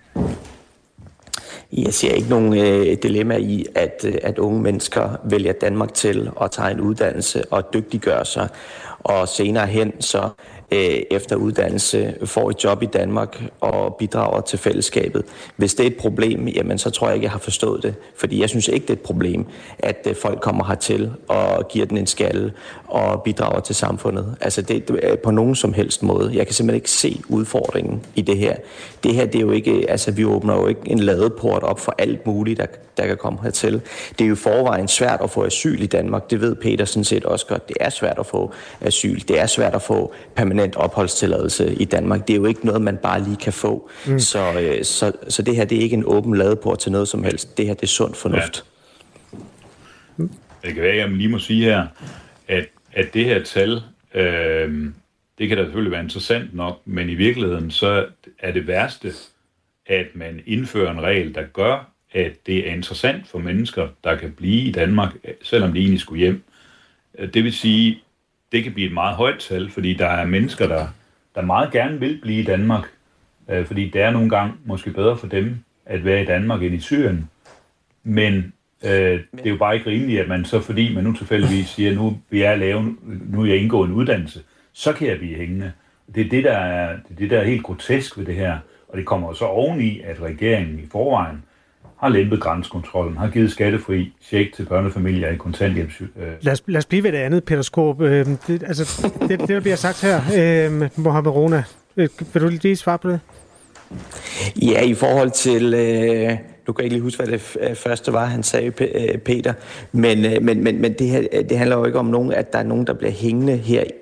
Jeg ser ikke nogen øh, dilemma i, at, at unge mennesker vælger Danmark til og tager en uddannelse og dygtiggør sig, og senere hen så øh, efter uddannelse får et job i Danmark og bidrager til fællesskabet. Hvis det er et problem, jamen så tror jeg ikke, jeg har forstået det. Fordi jeg synes ikke, det er et problem, at øh, folk kommer hertil og giver den en skalle og bidrager til samfundet. Altså det, det er på nogen som helst måde. Jeg kan simpelthen ikke se udfordringen i det her. Det her, det er jo ikke, altså vi åbner jo ikke en ladeport op for alt muligt, der, der kan komme hertil. Det er jo forvejen svært at få asyl i Danmark. Det ved Peter sådan set også godt. Det er svært at få asyl. Det er svært at få permanent opholdstilladelse i Danmark. Det er jo ikke noget, man bare lige kan få. Mm. Så, øh, så, så det her, det er ikke en åben ladeport til noget som helst. Det her, det er sund fornuft. Ja. Det kan være, at jeg lige må sige her, at, at det her tal, øh, det kan da selvfølgelig være interessant nok, men i virkeligheden, så er det værste, at man indfører en regel, der gør, at det er interessant for mennesker, der kan blive i Danmark, selvom de egentlig skulle hjem. Det vil sige, det kan blive et meget højt tal, fordi der er mennesker, der, der meget gerne vil blive i Danmark, øh, fordi det er nogle gange måske bedre for dem at være i Danmark end i Syrien. Men øh, det er jo bare ikke rimeligt, at man så, fordi man nu tilfældigvis siger, nu vil jeg lave, nu er jeg indgået en uddannelse, så kan jeg blive hængende. Det er det, der er, det er det, der er helt grotesk ved det her. Og det kommer så oveni, at regeringen i forvejen har lempet grænsekontrollen, har givet skattefri check til børnefamilier i kontanthjælps... Øh. Lad os, lad os blive ved det andet, Peter Skaarup. Øh, det, altså, det, det, der bliver sagt her, øh, Mohammad Rona, øh, vil du lige svare på det? Ja, i forhold til... Øh, nu kan jeg ikke lige huske, hvad det første var, han sagde, Peter. Men, men, men, men det her, det handler jo ikke om nogen, at der er nogen, der bliver hængende her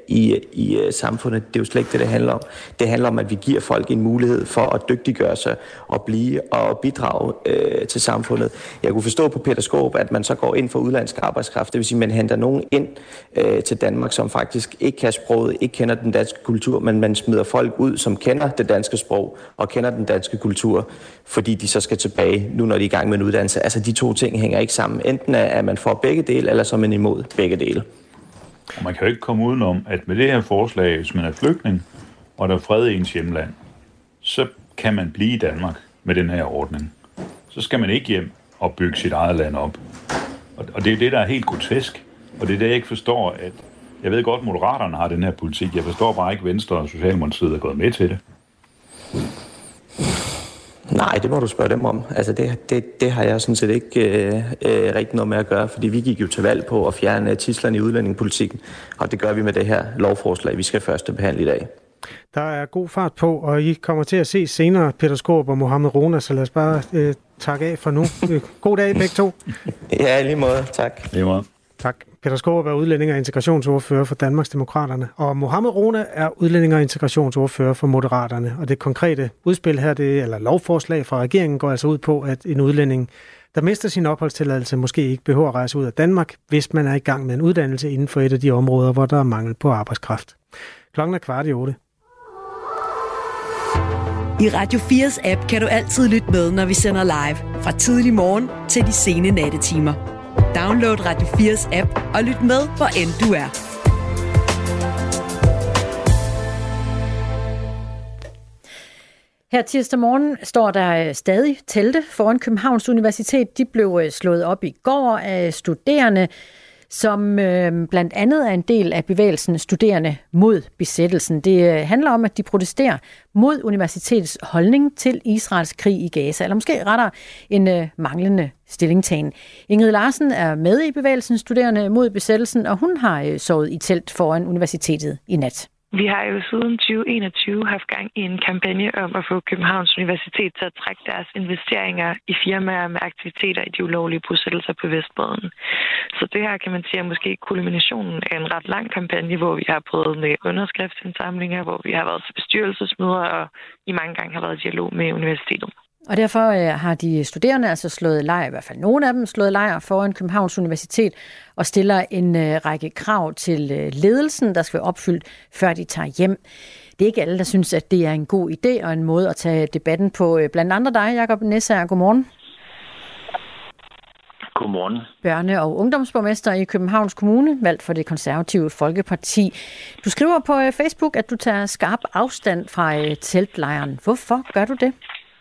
i, i uh, samfundet. Det er jo slet ikke det, det handler om. Det handler om, at vi giver folk en mulighed for at dygtiggøre sig og blive og bidrage uh, til samfundet. Jeg kunne forstå på Peter Skaarup, at man så går ind for udlandsk arbejdskraft. Det vil sige, at man henter nogen ind uh, til Danmark, som faktisk ikke kan sproget, ikke kender den danske kultur, men man smider folk ud, som kender det danske sprog og kender den danske kultur, fordi de så skal tilbage nu, når de er i gang med en uddannelse. Altså de to ting hænger ikke sammen. Enten er man for begge dele, eller så er man imod begge dele. Og man kan jo ikke komme udenom, at med det her forslag, hvis man er flygtning, og der er fred i ens hjemland, så kan man blive i Danmark med den her ordning. Så skal man ikke hjem og bygge sit eget land op. Og det er det, der er helt grotesk. Og det er det, jeg ikke forstår, at jeg ved godt, at Moderaterne har den her politik. Jeg forstår bare ikke, at Venstre og Socialdemokratiet er gået med til det. Nej, det må du spørge dem om. Altså det, det, det har jeg sådan set ikke øh, øh, rigtig noget med at gøre, fordi vi gik jo til valg på at fjerne tidslerne i udlændingepolitikken, og det gør vi med det her lovforslag, vi skal første behandle i dag. Der er god fart på, og I kommer til at se senere Peter Skaarup og Mohamed Rona, så lad os bare øh, takke af for nu. God dag begge to. Ja, lige måde. Tak. Lige måde. Tak. Peter Skaarup er udlænding- og integrationsordfører for Danmarksdemokraterne, og Mohamed Rona er udlænding- og integrationsordfører for Moderaterne. Og det konkrete udspil her, det, eller lovforslag fra regeringen, går altså ud på, at en udlænding, der mister sin opholdstilladelse, måske ikke behøver at rejse ud af Danmark, hvis man er i gang med en uddannelse inden for et af de områder, hvor der er mangel på arbejdskraft. Klokken er kvart i otte. I Radio fires app kan du altid lytte med, når vi sender live. Fra tidlig morgen til de sene nattetimer. Download Radio fires app og lyt med, hvor end du er. Her tirsdag morgen står der stadig telte foran Københavns Universitet. De blev slået op i går af studerende, som øh, blandt andet er en del af bevægelsen Studerende mod besættelsen. Det øh, handler om, at de protesterer mod universitetets holdning til Israels krig i Gaza, eller måske rettere en øh, manglende stillingtagen. Ingrid Larsen er med i bevægelsen Studerende mod besættelsen, og hun har øh, sovet i telt foran universitetet i nat. Vi har jo siden tyve enogtyve haft gang i en kampagne om at få Københavns Universitet til at trække deres investeringer i firmaer med aktiviteter i de ulovlige bosættelser på Vestbredden. Så det her kan man sige er måske kulminationen af en ret lang kampagne, hvor vi har prøvet med underskriftsindsamlinger, hvor vi har været til bestyrelsesmøder og i mange gange har været i dialog med universitetet. Og derfor øh, har de studerende altså slået lejr, i hvert fald nogle af dem slået lejr foran Københavns Universitet og stiller en øh, række krav til øh, ledelsen, der skal være opfyldt, før de tager hjem. Det er ikke alle, der synes, at det er en god idé og en måde at tage debatten på. Øh, blandt andre dig, Jakob Nessager. Godmorgen. Godmorgen. Børne- og ungdomsborgmester i Københavns Kommune, valgt for Det Konservative Folkeparti. Du skriver på øh, Facebook, at du tager skarp afstand fra øh, teltlejren. Hvorfor gør du det?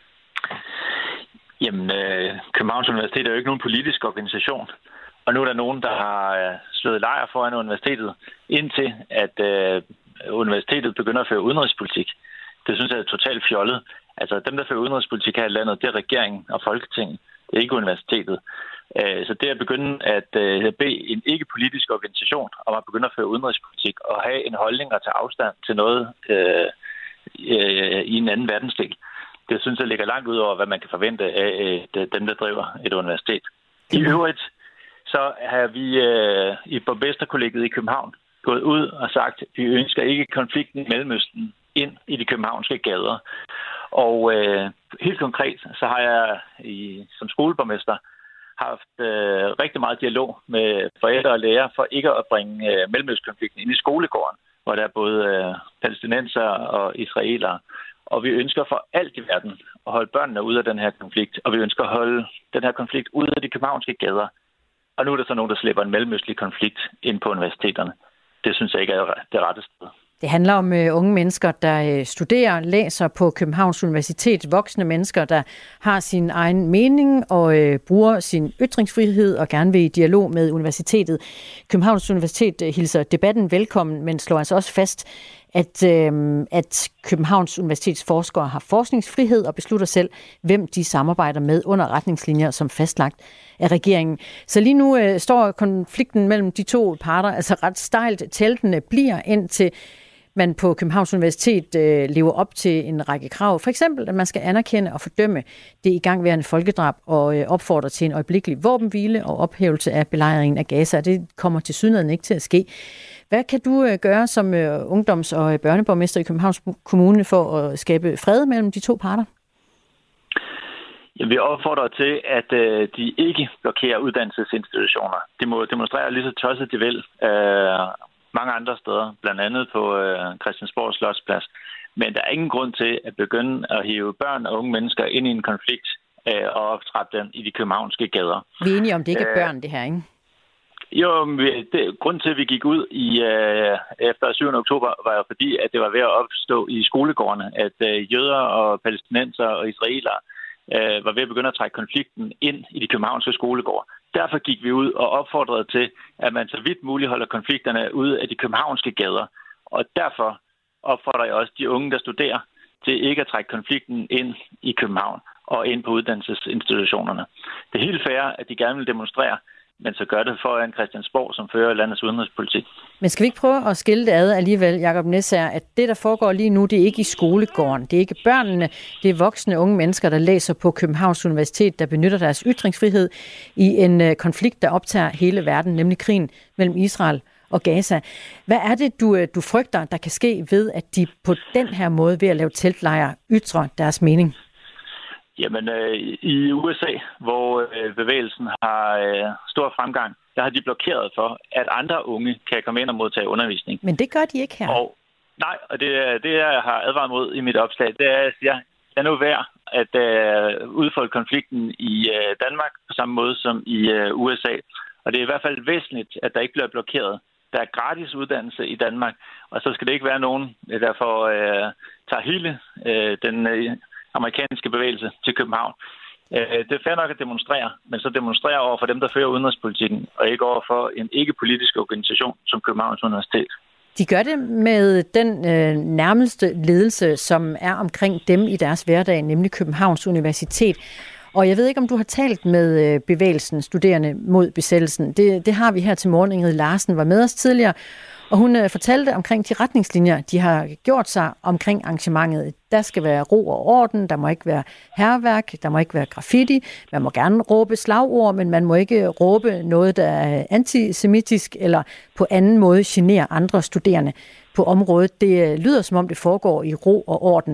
Jamen, øh, Københavns Universitet er jo ikke nogen politisk organisation. Og nu er der nogen, der har øh, slået lejr foran universitetet, indtil at øh, universitetet begynder at føre udenrigspolitik. Det synes jeg er totalt fjollet. Altså, dem, der fører udenrigspolitik her i landet, det er regeringen og Folketinget. Det er ikke universitetet. Øh, så det at begynde at øh, bede en ikke-politisk organisation om at begynde at føre udenrigspolitik og have en holdning og tage afstand til noget øh, øh, i en anden verdensdel, det synes jeg ligger langt ud over, hvad man kan forvente af dem, der driver et universitet. I øvrigt, så har vi øh, i borgmesterkollegiet i København gået ud og sagt, at vi ønsker ikke konflikten i Mellemøsten ind i de københavnske gader. Og øh, helt konkret, så har jeg i, som skoleborgmester haft øh, rigtig meget dialog med forældre og lærere for ikke at bringe øh, Mellemøstkonflikten ind i skolegården, hvor der er både øh, palæstinenser og israelere. Og vi ønsker for alt i verden at holde børnene ude af den her konflikt, og vi ønsker at holde den her konflikt ude af de københavnske gader. Og nu er der så nogen, der slipper en mellemøstlig konflikt ind på universiteterne. Det synes jeg ikke er det rette sted. Det handler om uh, unge mennesker, der uh, studerer, læser på Københavns Universitet. Voksne mennesker, der har sin egen mening og uh, bruger sin ytringsfrihed og gerne vil i dialog med universitetet. Københavns Universitet uh, hilser debatten velkommen, men slår altså også fast, at, øh, at Københavns Universitets forskere har forskningsfrihed og beslutter selv, hvem de samarbejder med under retningslinjer, som fastlagt af regeringen. Så lige nu øh, står konflikten mellem de to parter altså ret stejlt. Teltene bliver indtil man på Københavns Universitet øh, lever op til en række krav. For eksempel, at man skal anerkende og fordømme det igangværende folkedrab og øh, opfordre til en øjeblikkelig våbenhvile og ophævelse af belejringen af Gaza. Det kommer til synligheden ikke til at ske. Hvad kan du øh, gøre som øh, ungdoms- og børneborgmester i Københavns Kommune for at skabe fred mellem de to parter? Vi opfordrer til, at øh, de ikke blokerer uddannelsesinstitutioner. De må demonstrere lige så tosset de vil øh, mange andre steder, blandt andet på øh, Christiansborg Slotsplads. Men der er ingen grund til at begynde at hive børn og unge mennesker ind i en konflikt øh, og optrappe dem i de københavnske gader. Vi er enige om, det ikke er børn, det her, ikke? Jo, det, grunden til, at vi gik ud i øh, efter syvende oktober, var jo fordi, at det var ved at opstå i skolegårdene, at øh, jøder og palæstinenser og israelere øh, var ved at begynde at trække konflikten ind i de københavnske skolegårde. Derfor gik vi ud og opfordrede til, at man så vidt muligt holder konflikterne ude af de københavnske gader. Og derfor opfordrer jeg også de unge, der studerer, til ikke at trække konflikten ind i København og ind på uddannelsesinstitutionerne. Det er helt fair, at de gerne vil demonstrere, men så gør det foran Christiansborg, som fører landets udenrigspolitik. Men skal vi ikke prøve at skille det ad alligevel, Jacob Nesser, at det, der foregår lige nu, det er ikke i skolegården, det er ikke børnene, det er voksne unge mennesker, der læser på Københavns Universitet, der benytter deres ytringsfrihed i en konflikt, der optager hele verden, nemlig krigen mellem Israel og Gaza. Hvad er det, du, du frygter, der kan ske ved, at de på den her måde ved at lave teltlejre ytrer deres mening? Jamen, øh, i U S A, hvor øh, bevægelsen har øh, stor fremgang, der har de blokeret for, at andre unge kan komme ind og modtage undervisning. Men det gør de ikke her. Og, nej, og det, det jeg har advaret mod i mit opslag, det er, at jeg siger, det er nu værd at øh, udfolde konflikten i øh, Danmark på samme måde som i øh, U S A. Og det er i hvert fald væsentligt, at der ikke bliver blokeret. Der er gratis uddannelse i Danmark, og så skal det ikke være nogen, der får, øh, tager hele øh, den øh, amerikanske bevægelse til København. Øh, det er fair nok at demonstrere, men så demonstrere over for dem, der fører udenrigspolitikken, og ikke over for en ikke-politisk organisation som Københavns Universitet. De gør det med den øh, nærmeste ledelse, som er omkring dem i deres hverdag, nemlig Københavns Universitet. Og jeg ved ikke, om du har talt med bevægelsen Studerende mod besættelsen. Det, det har vi her til morgen. Ingrid Larsen var med os tidligere, og hun øh, fortalte omkring de retningslinjer, de har gjort sig omkring arrangementet. Der skal være ro og orden, der må ikke være hærværk, der må ikke være graffiti. Man må gerne råbe slagord, men man må ikke råbe noget, der er antisemitisk eller på anden måde generer andre studerende på området. Det øh, lyder, som om det foregår i ro og orden.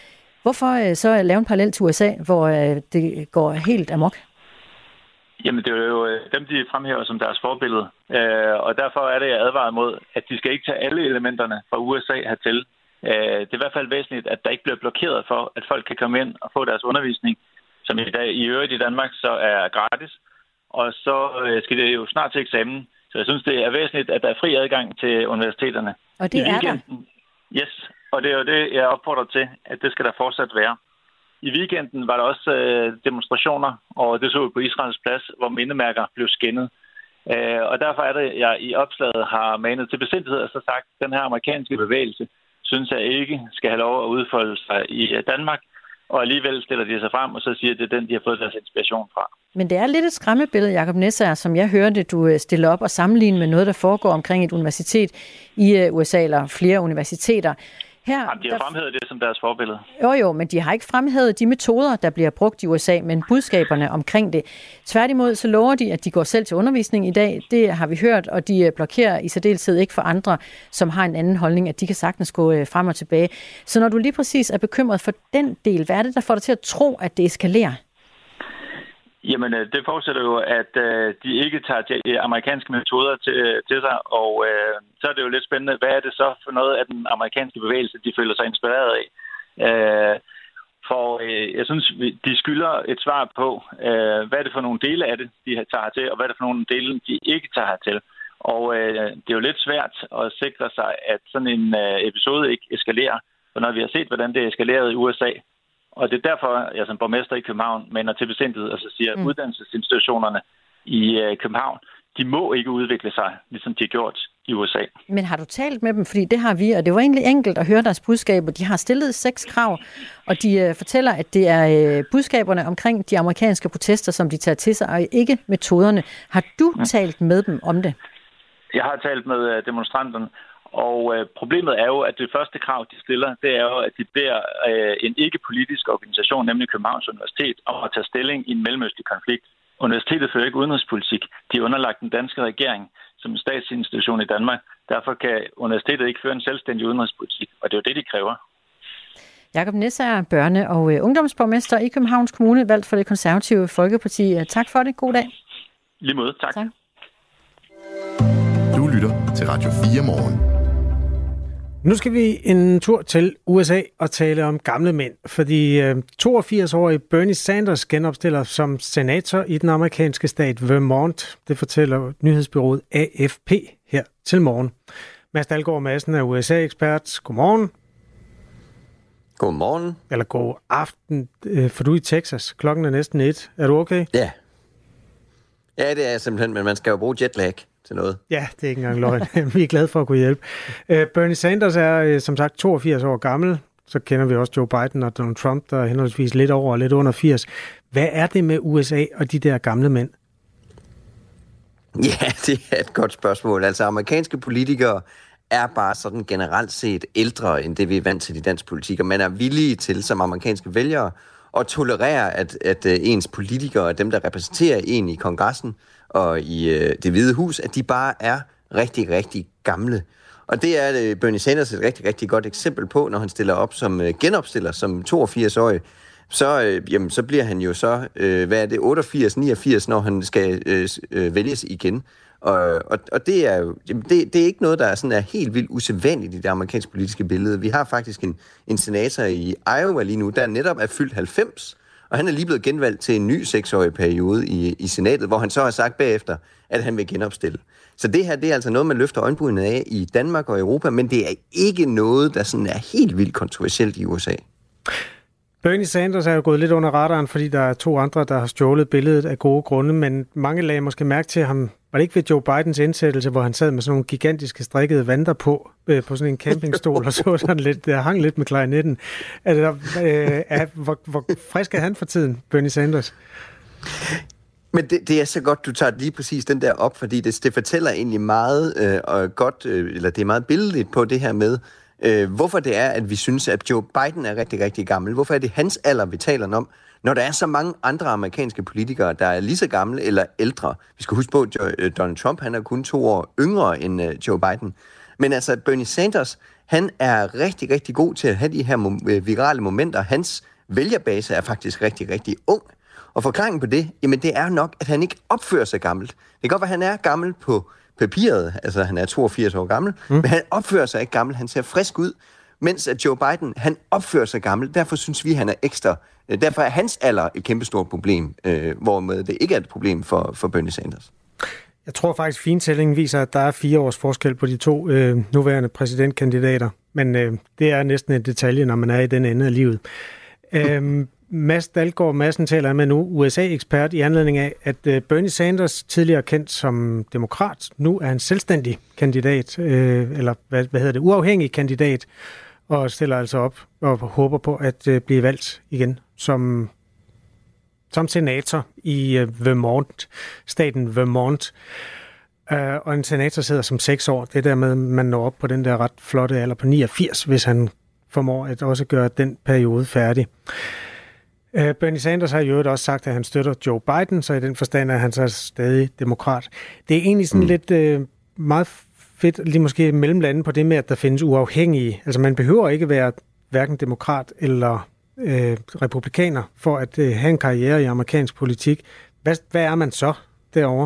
Hvorfor så lave en parallel til U S A, hvor det går helt amok? Jamen, det er jo dem, de fremhæver som deres forbillede. Og derfor er det, jeg advarer mod, at de skal ikke tage alle elementerne fra U S A hertil. Det er i hvert fald væsentligt, at der ikke bliver blokeret for, at folk kan komme ind og få deres undervisning, som i dag i øvrigt i Danmark så er gratis. Og så skal det jo snart til eksamen. Så jeg synes, det er væsentligt, at der er fri adgang til universiteterne. Og det er der. Yes. Og det er jo det, jeg opfordrer til, at det skal der fortsat være. I weekenden var der også øh, demonstrationer, og det så vi på Israels plads, hvor mindemærker blev skændet. Øh, og derfor er det, jeg i opslaget har manet til besindighed og så sagt, at den her amerikanske bevægelse synes jeg ikke skal have lov at udfolde sig i Danmark. Og alligevel stiller de sig frem og så siger, at det er den, de har fået deres inspiration fra. Men det er lidt et skræmmebillede, Jacob Nesser, som jeg hørte, du stiller op og sammenligne med noget, der foregår omkring et universitet i U S A eller flere universiteter. Her, Jamen, de har der... fremhævet det som deres forbillede. Jo jo, men de har ikke fremhævet de metoder, der bliver brugt i U S A, men budskaberne omkring det. Tværtimod så lover de, at de går selv til undervisning i dag. Det har vi hørt, og de blokerer i særdeleshed ikke for andre, som har en anden holdning, at de kan sagtens gå frem og tilbage. Så når du lige præcis er bekymret for den del, hvad er det, der får dig til at tro, at det eskalerer? Jamen, det forudsætter jo, at øh, de ikke tager de amerikanske metoder til, til sig, og øh, så er det jo lidt spændende, hvad er det så for noget af den amerikanske bevægelse, de føler sig inspireret af. Øh, for øh, jeg synes, de skylder et svar på, øh, hvad er det for nogle dele af det, de tager til, og hvad er det for nogle dele, de ikke tager til. Og øh, det er jo lidt svært at sikre sig, at sådan en øh, episode ikke eskalerer, for når vi har set, hvordan det eskalerede i U S A. Og det er derfor, jeg som borgmester i København mener til besindighed, og så siger, at mm. uddannelsesinstitutionerne i øh, København, de må ikke udvikle sig, ligesom de har gjort i U S A. Men har du talt med dem? Fordi det har vi, og det var egentlig enkelt at høre deres budskaber. De har stillet seks krav, og de øh, fortæller, at det er øh, budskaberne omkring de amerikanske protester, som de tager til sig, og ikke metoderne. Har du mm. talt med dem om det? Jeg har talt med øh, demonstranterne. Og øh, problemet er jo, at det første krav, de stiller, det er jo, at de beder øh, en ikke-politisk organisation, nemlig Københavns Universitet, om at tage stilling i en mellemøstlig konflikt. Universitetet fører ikke udenrigspolitik. De er underlagt den danske regering. som en statsinstitution i Danmark. Derfor kan universitetet ikke føre en selvstændig udenrigspolitik, og det er jo det, de kræver. Jakob Nisser, børne- og ungdomsborgmester i Københavns Kommune, valgt for Det Konservative Folkeparti. Tak for det. God dag. Lige måde. Tak. tak. Du lytter til Radio fire Morgen. Nu skal vi en tur til U S A og tale om gamle mænd, fordi toogfirs-årige Bernie Sanders genopstiller som senator i den amerikanske stat Vermont. Det fortæller nyhedsbureauet A F P her til morgen. Mads Dalgaard Madsen er U S A-ekspert. Godmorgen. Godmorgen. Eller god aften, for du er i Texas. Klokken er næsten et. Er du okay? Ja. Ja, det er simpelthen, men man skal jo bruge jetlag til noget. Ja, det er ikke engang løgn. Vi er glade for at kunne hjælpe. Bernie Sanders er som sagt toogfirs år gammel. Så kender vi også Joe Biden og Donald Trump, der er henholdsvis lidt over og lidt under firs. Hvad er det med U S A og de der gamle mænd? Ja, det er et godt spørgsmål. Altså, amerikanske politikere er bare sådan generelt set ældre, end det vi er vant til i dansk politik, og man er villige til, som amerikanske vælgere, at tolerere, at, at ens politikere, dem der repræsenterer en i kongressen og i uh, det hvide hus, at de bare er rigtig, rigtig gamle. Og det er uh, Bernie Sanders et rigtig, rigtig godt eksempel på, når han stiller op som uh, genopstiller, som toogfirs-årig. Så, øh, jamen, så bliver han jo så, øh, hvad er det, otteogfirs, niogfirs, når han skal øh, øh, vælges igen. Og, og, og det er jo det, det er ikke noget, der er, sådan, er helt vildt usædvanligt i det amerikanske politiske billede. Vi har faktisk en, en senator i Iowa lige nu, der netop er fyldt halvfems, og han er lige blevet genvalgt til en ny seksårig periode i, i senatet, hvor han så har sagt bagefter, at han vil genopstille. Så det her, det er altså noget, man løfter øjenbrynene af i Danmark og Europa, men det er ikke noget, der sådan er helt vildt kontroversielt i U S A. Bernie Sanders er jo gået lidt under radaren, fordi der er to andre, der har stjålet billedet af gode grunde, men mange lagde måske mærke til ham. Var det ikke ved Joe Bidens indsættelse, hvor han sad med sådan nogle gigantiske strikkede vanter på, øh, på sådan en campingstol, og så sådan lidt, der hang lidt med klarinetten. Er det der, øh, er, hvor, hvor frisk er han for tiden, Bernie Sanders? Men det, det er så godt, du tager lige præcis den der op, fordi det, det fortæller egentlig meget øh, og godt, øh, eller det er meget billedligt på det her med, øh, hvorfor det er, at vi synes, at Joe Biden er rigtig, rigtig gammel. Hvorfor er det hans alder, vi taler om, når der er så mange andre amerikanske politikere, der er lige så gamle eller ældre. Vi skal huske på, at Donald Trump, han er kun to år yngre end uh, Joe Biden. Men altså, Bernie Sanders, han er rigtig, rigtig god til at have de her mo- virale momenter. Hans vælgerbase er faktisk rigtig, rigtig ung. Og forklaringen på det, jamen det er nok, at han ikke opfører sig gammelt. Det kan godt være, at han er gammel på papiret, altså han er toogfirs år gammel, mm. men han opfører sig ikke gammel, han ser frisk ud, mens at Joe Biden, han opfører sig gammel. Derfor synes vi, han er ekstra. Derfor er hans alder et kæmpestort problem, øh, hvormed det ikke er et problem for, for Bernie Sanders. Jeg tror faktisk, at fintællingen viser, at der er fire års forskel på de to øh, nuværende præsidentkandidater. Men øh, det er næsten en detalje, når man er i den ende af livet. Øh, Mads Dalgaard Madsen taler med nu, U S A-ekspert, i anledning af, at øh, Bernie Sanders, tidligere kendt som demokrat, nu er en selvstændig kandidat, øh, eller hvad, hvad hedder det, uafhængig kandidat, og stiller altså op og håber på at øh, blive valgt igen som, som senator i øh, Vermont, staten Vermont. Uh, og en senator sidder som seks år. Det er dermed, man når op på den der ret flotte alder på niogfirs, hvis han formår at også gøre den periode færdig. Uh, Bernie Sanders har jo også sagt, at han støtter Joe Biden, så i den forstand er han så stadig demokrat. Det er egentlig sådan mm. lidt uh, meget fedt, lige måske mellemlande på det med, at der findes uafhængige. Altså man behøver ikke være hverken demokrat eller øh, republikaner for at øh, have en karriere i amerikansk politik. Hvad, hvad er man så derovre?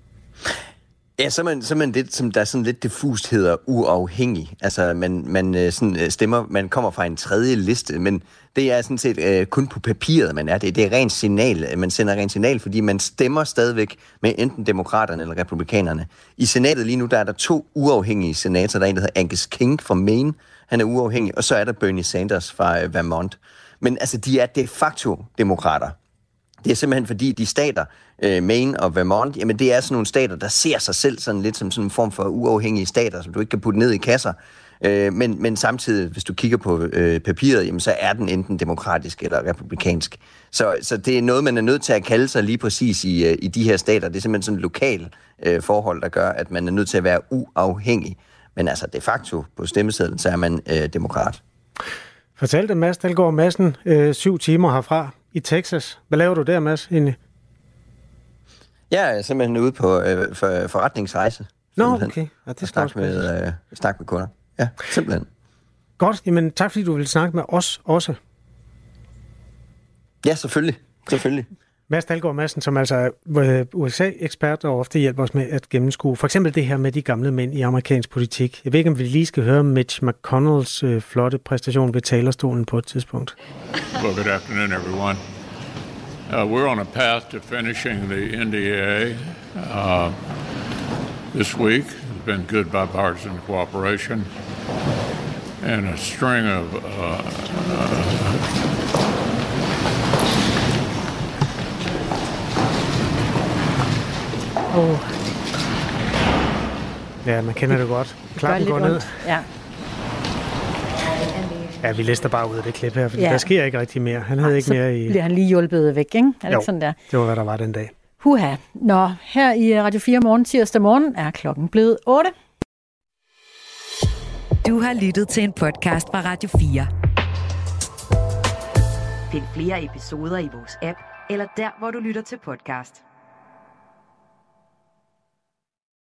Ja, så er man, så er man det, som der sådan lidt diffust hedder uafhængig. Altså man, man sådan stemmer, man kommer fra en tredje liste, men det er sådan set øh, kun på papiret, man er det. Det er rent signal. Man sender rent signal, fordi man stemmer stadigvæk med enten demokraterne eller republikanerne. I senatet lige nu, der er der to uafhængige senatorer. Der er en, der hedder Angus King fra Maine. Han er uafhængig. Og så er der Bernie Sanders fra øh, Vermont. Men altså, de er de facto demokrater. Det er simpelthen fordi, de stater, øh, Maine og Vermont, jamen det er sådan nogle stater, der ser sig selv sådan lidt som sådan en form for uafhængige stater, som du ikke kan putte ned i kasser. Øh, men, men samtidig, hvis du kigger på øh, papiret, jamen så er den enten demokratisk eller republikansk. Så, så det er noget, man er nødt til at kalde sig lige præcis i, øh, i de her stater. Det er simpelthen sådan et lokal øh, forhold, der gør, at man er nødt til at være uafhængig. Men altså de facto på stemmesedlen, så er man øh, demokrat. Fortalte Mads Dalgaard Madsen øh, syv timer herfra i Texas. Hvad laver du der, Mads, egentlig? Jeg er simpelthen ude på øh, for, forretningsrejse. Nå, okay. Ja, det snak med, øh, snak med kunder. Ja, simpelthen. Godt, jamen tak fordi du vil snakke med os også. Ja, selvfølgelig. Selvfølgelig. Mads Dalgaard Madsen, som altså er U S A-ekspert og ofte hjælper os med at gennemskue for eksempel det her med de gamle mænd i amerikansk politik. Jeg ved ikke, om vi lige skal høre Mitch McConnells øh, flotte præstation ved talerstolen på et tidspunkt. Well, good afternoon, everyone. Uh, we're on a path to finishing the N D A uh, this week. It's been good bipartisan cooperation and a string of uh, uh, Oh. Ja, man kender det godt. Klappen går ned. Ja. Ja, vi lister bare ud af det klip her, for ja. Der sker ikke rigtig mere. Han havde Ej, ikke mere i... bliver han lige hjulpet væk, ikke? Er det jo, ikke sådan der? Det var, hvad der var den dag. Huha. Nå, her i Radio fire morgen, tirsdag morgen, er klokken blevet otte. Du har lyttet til en podcast fra Radio fire. Find flere episoder i vores app, eller der, hvor du lytter til podcast.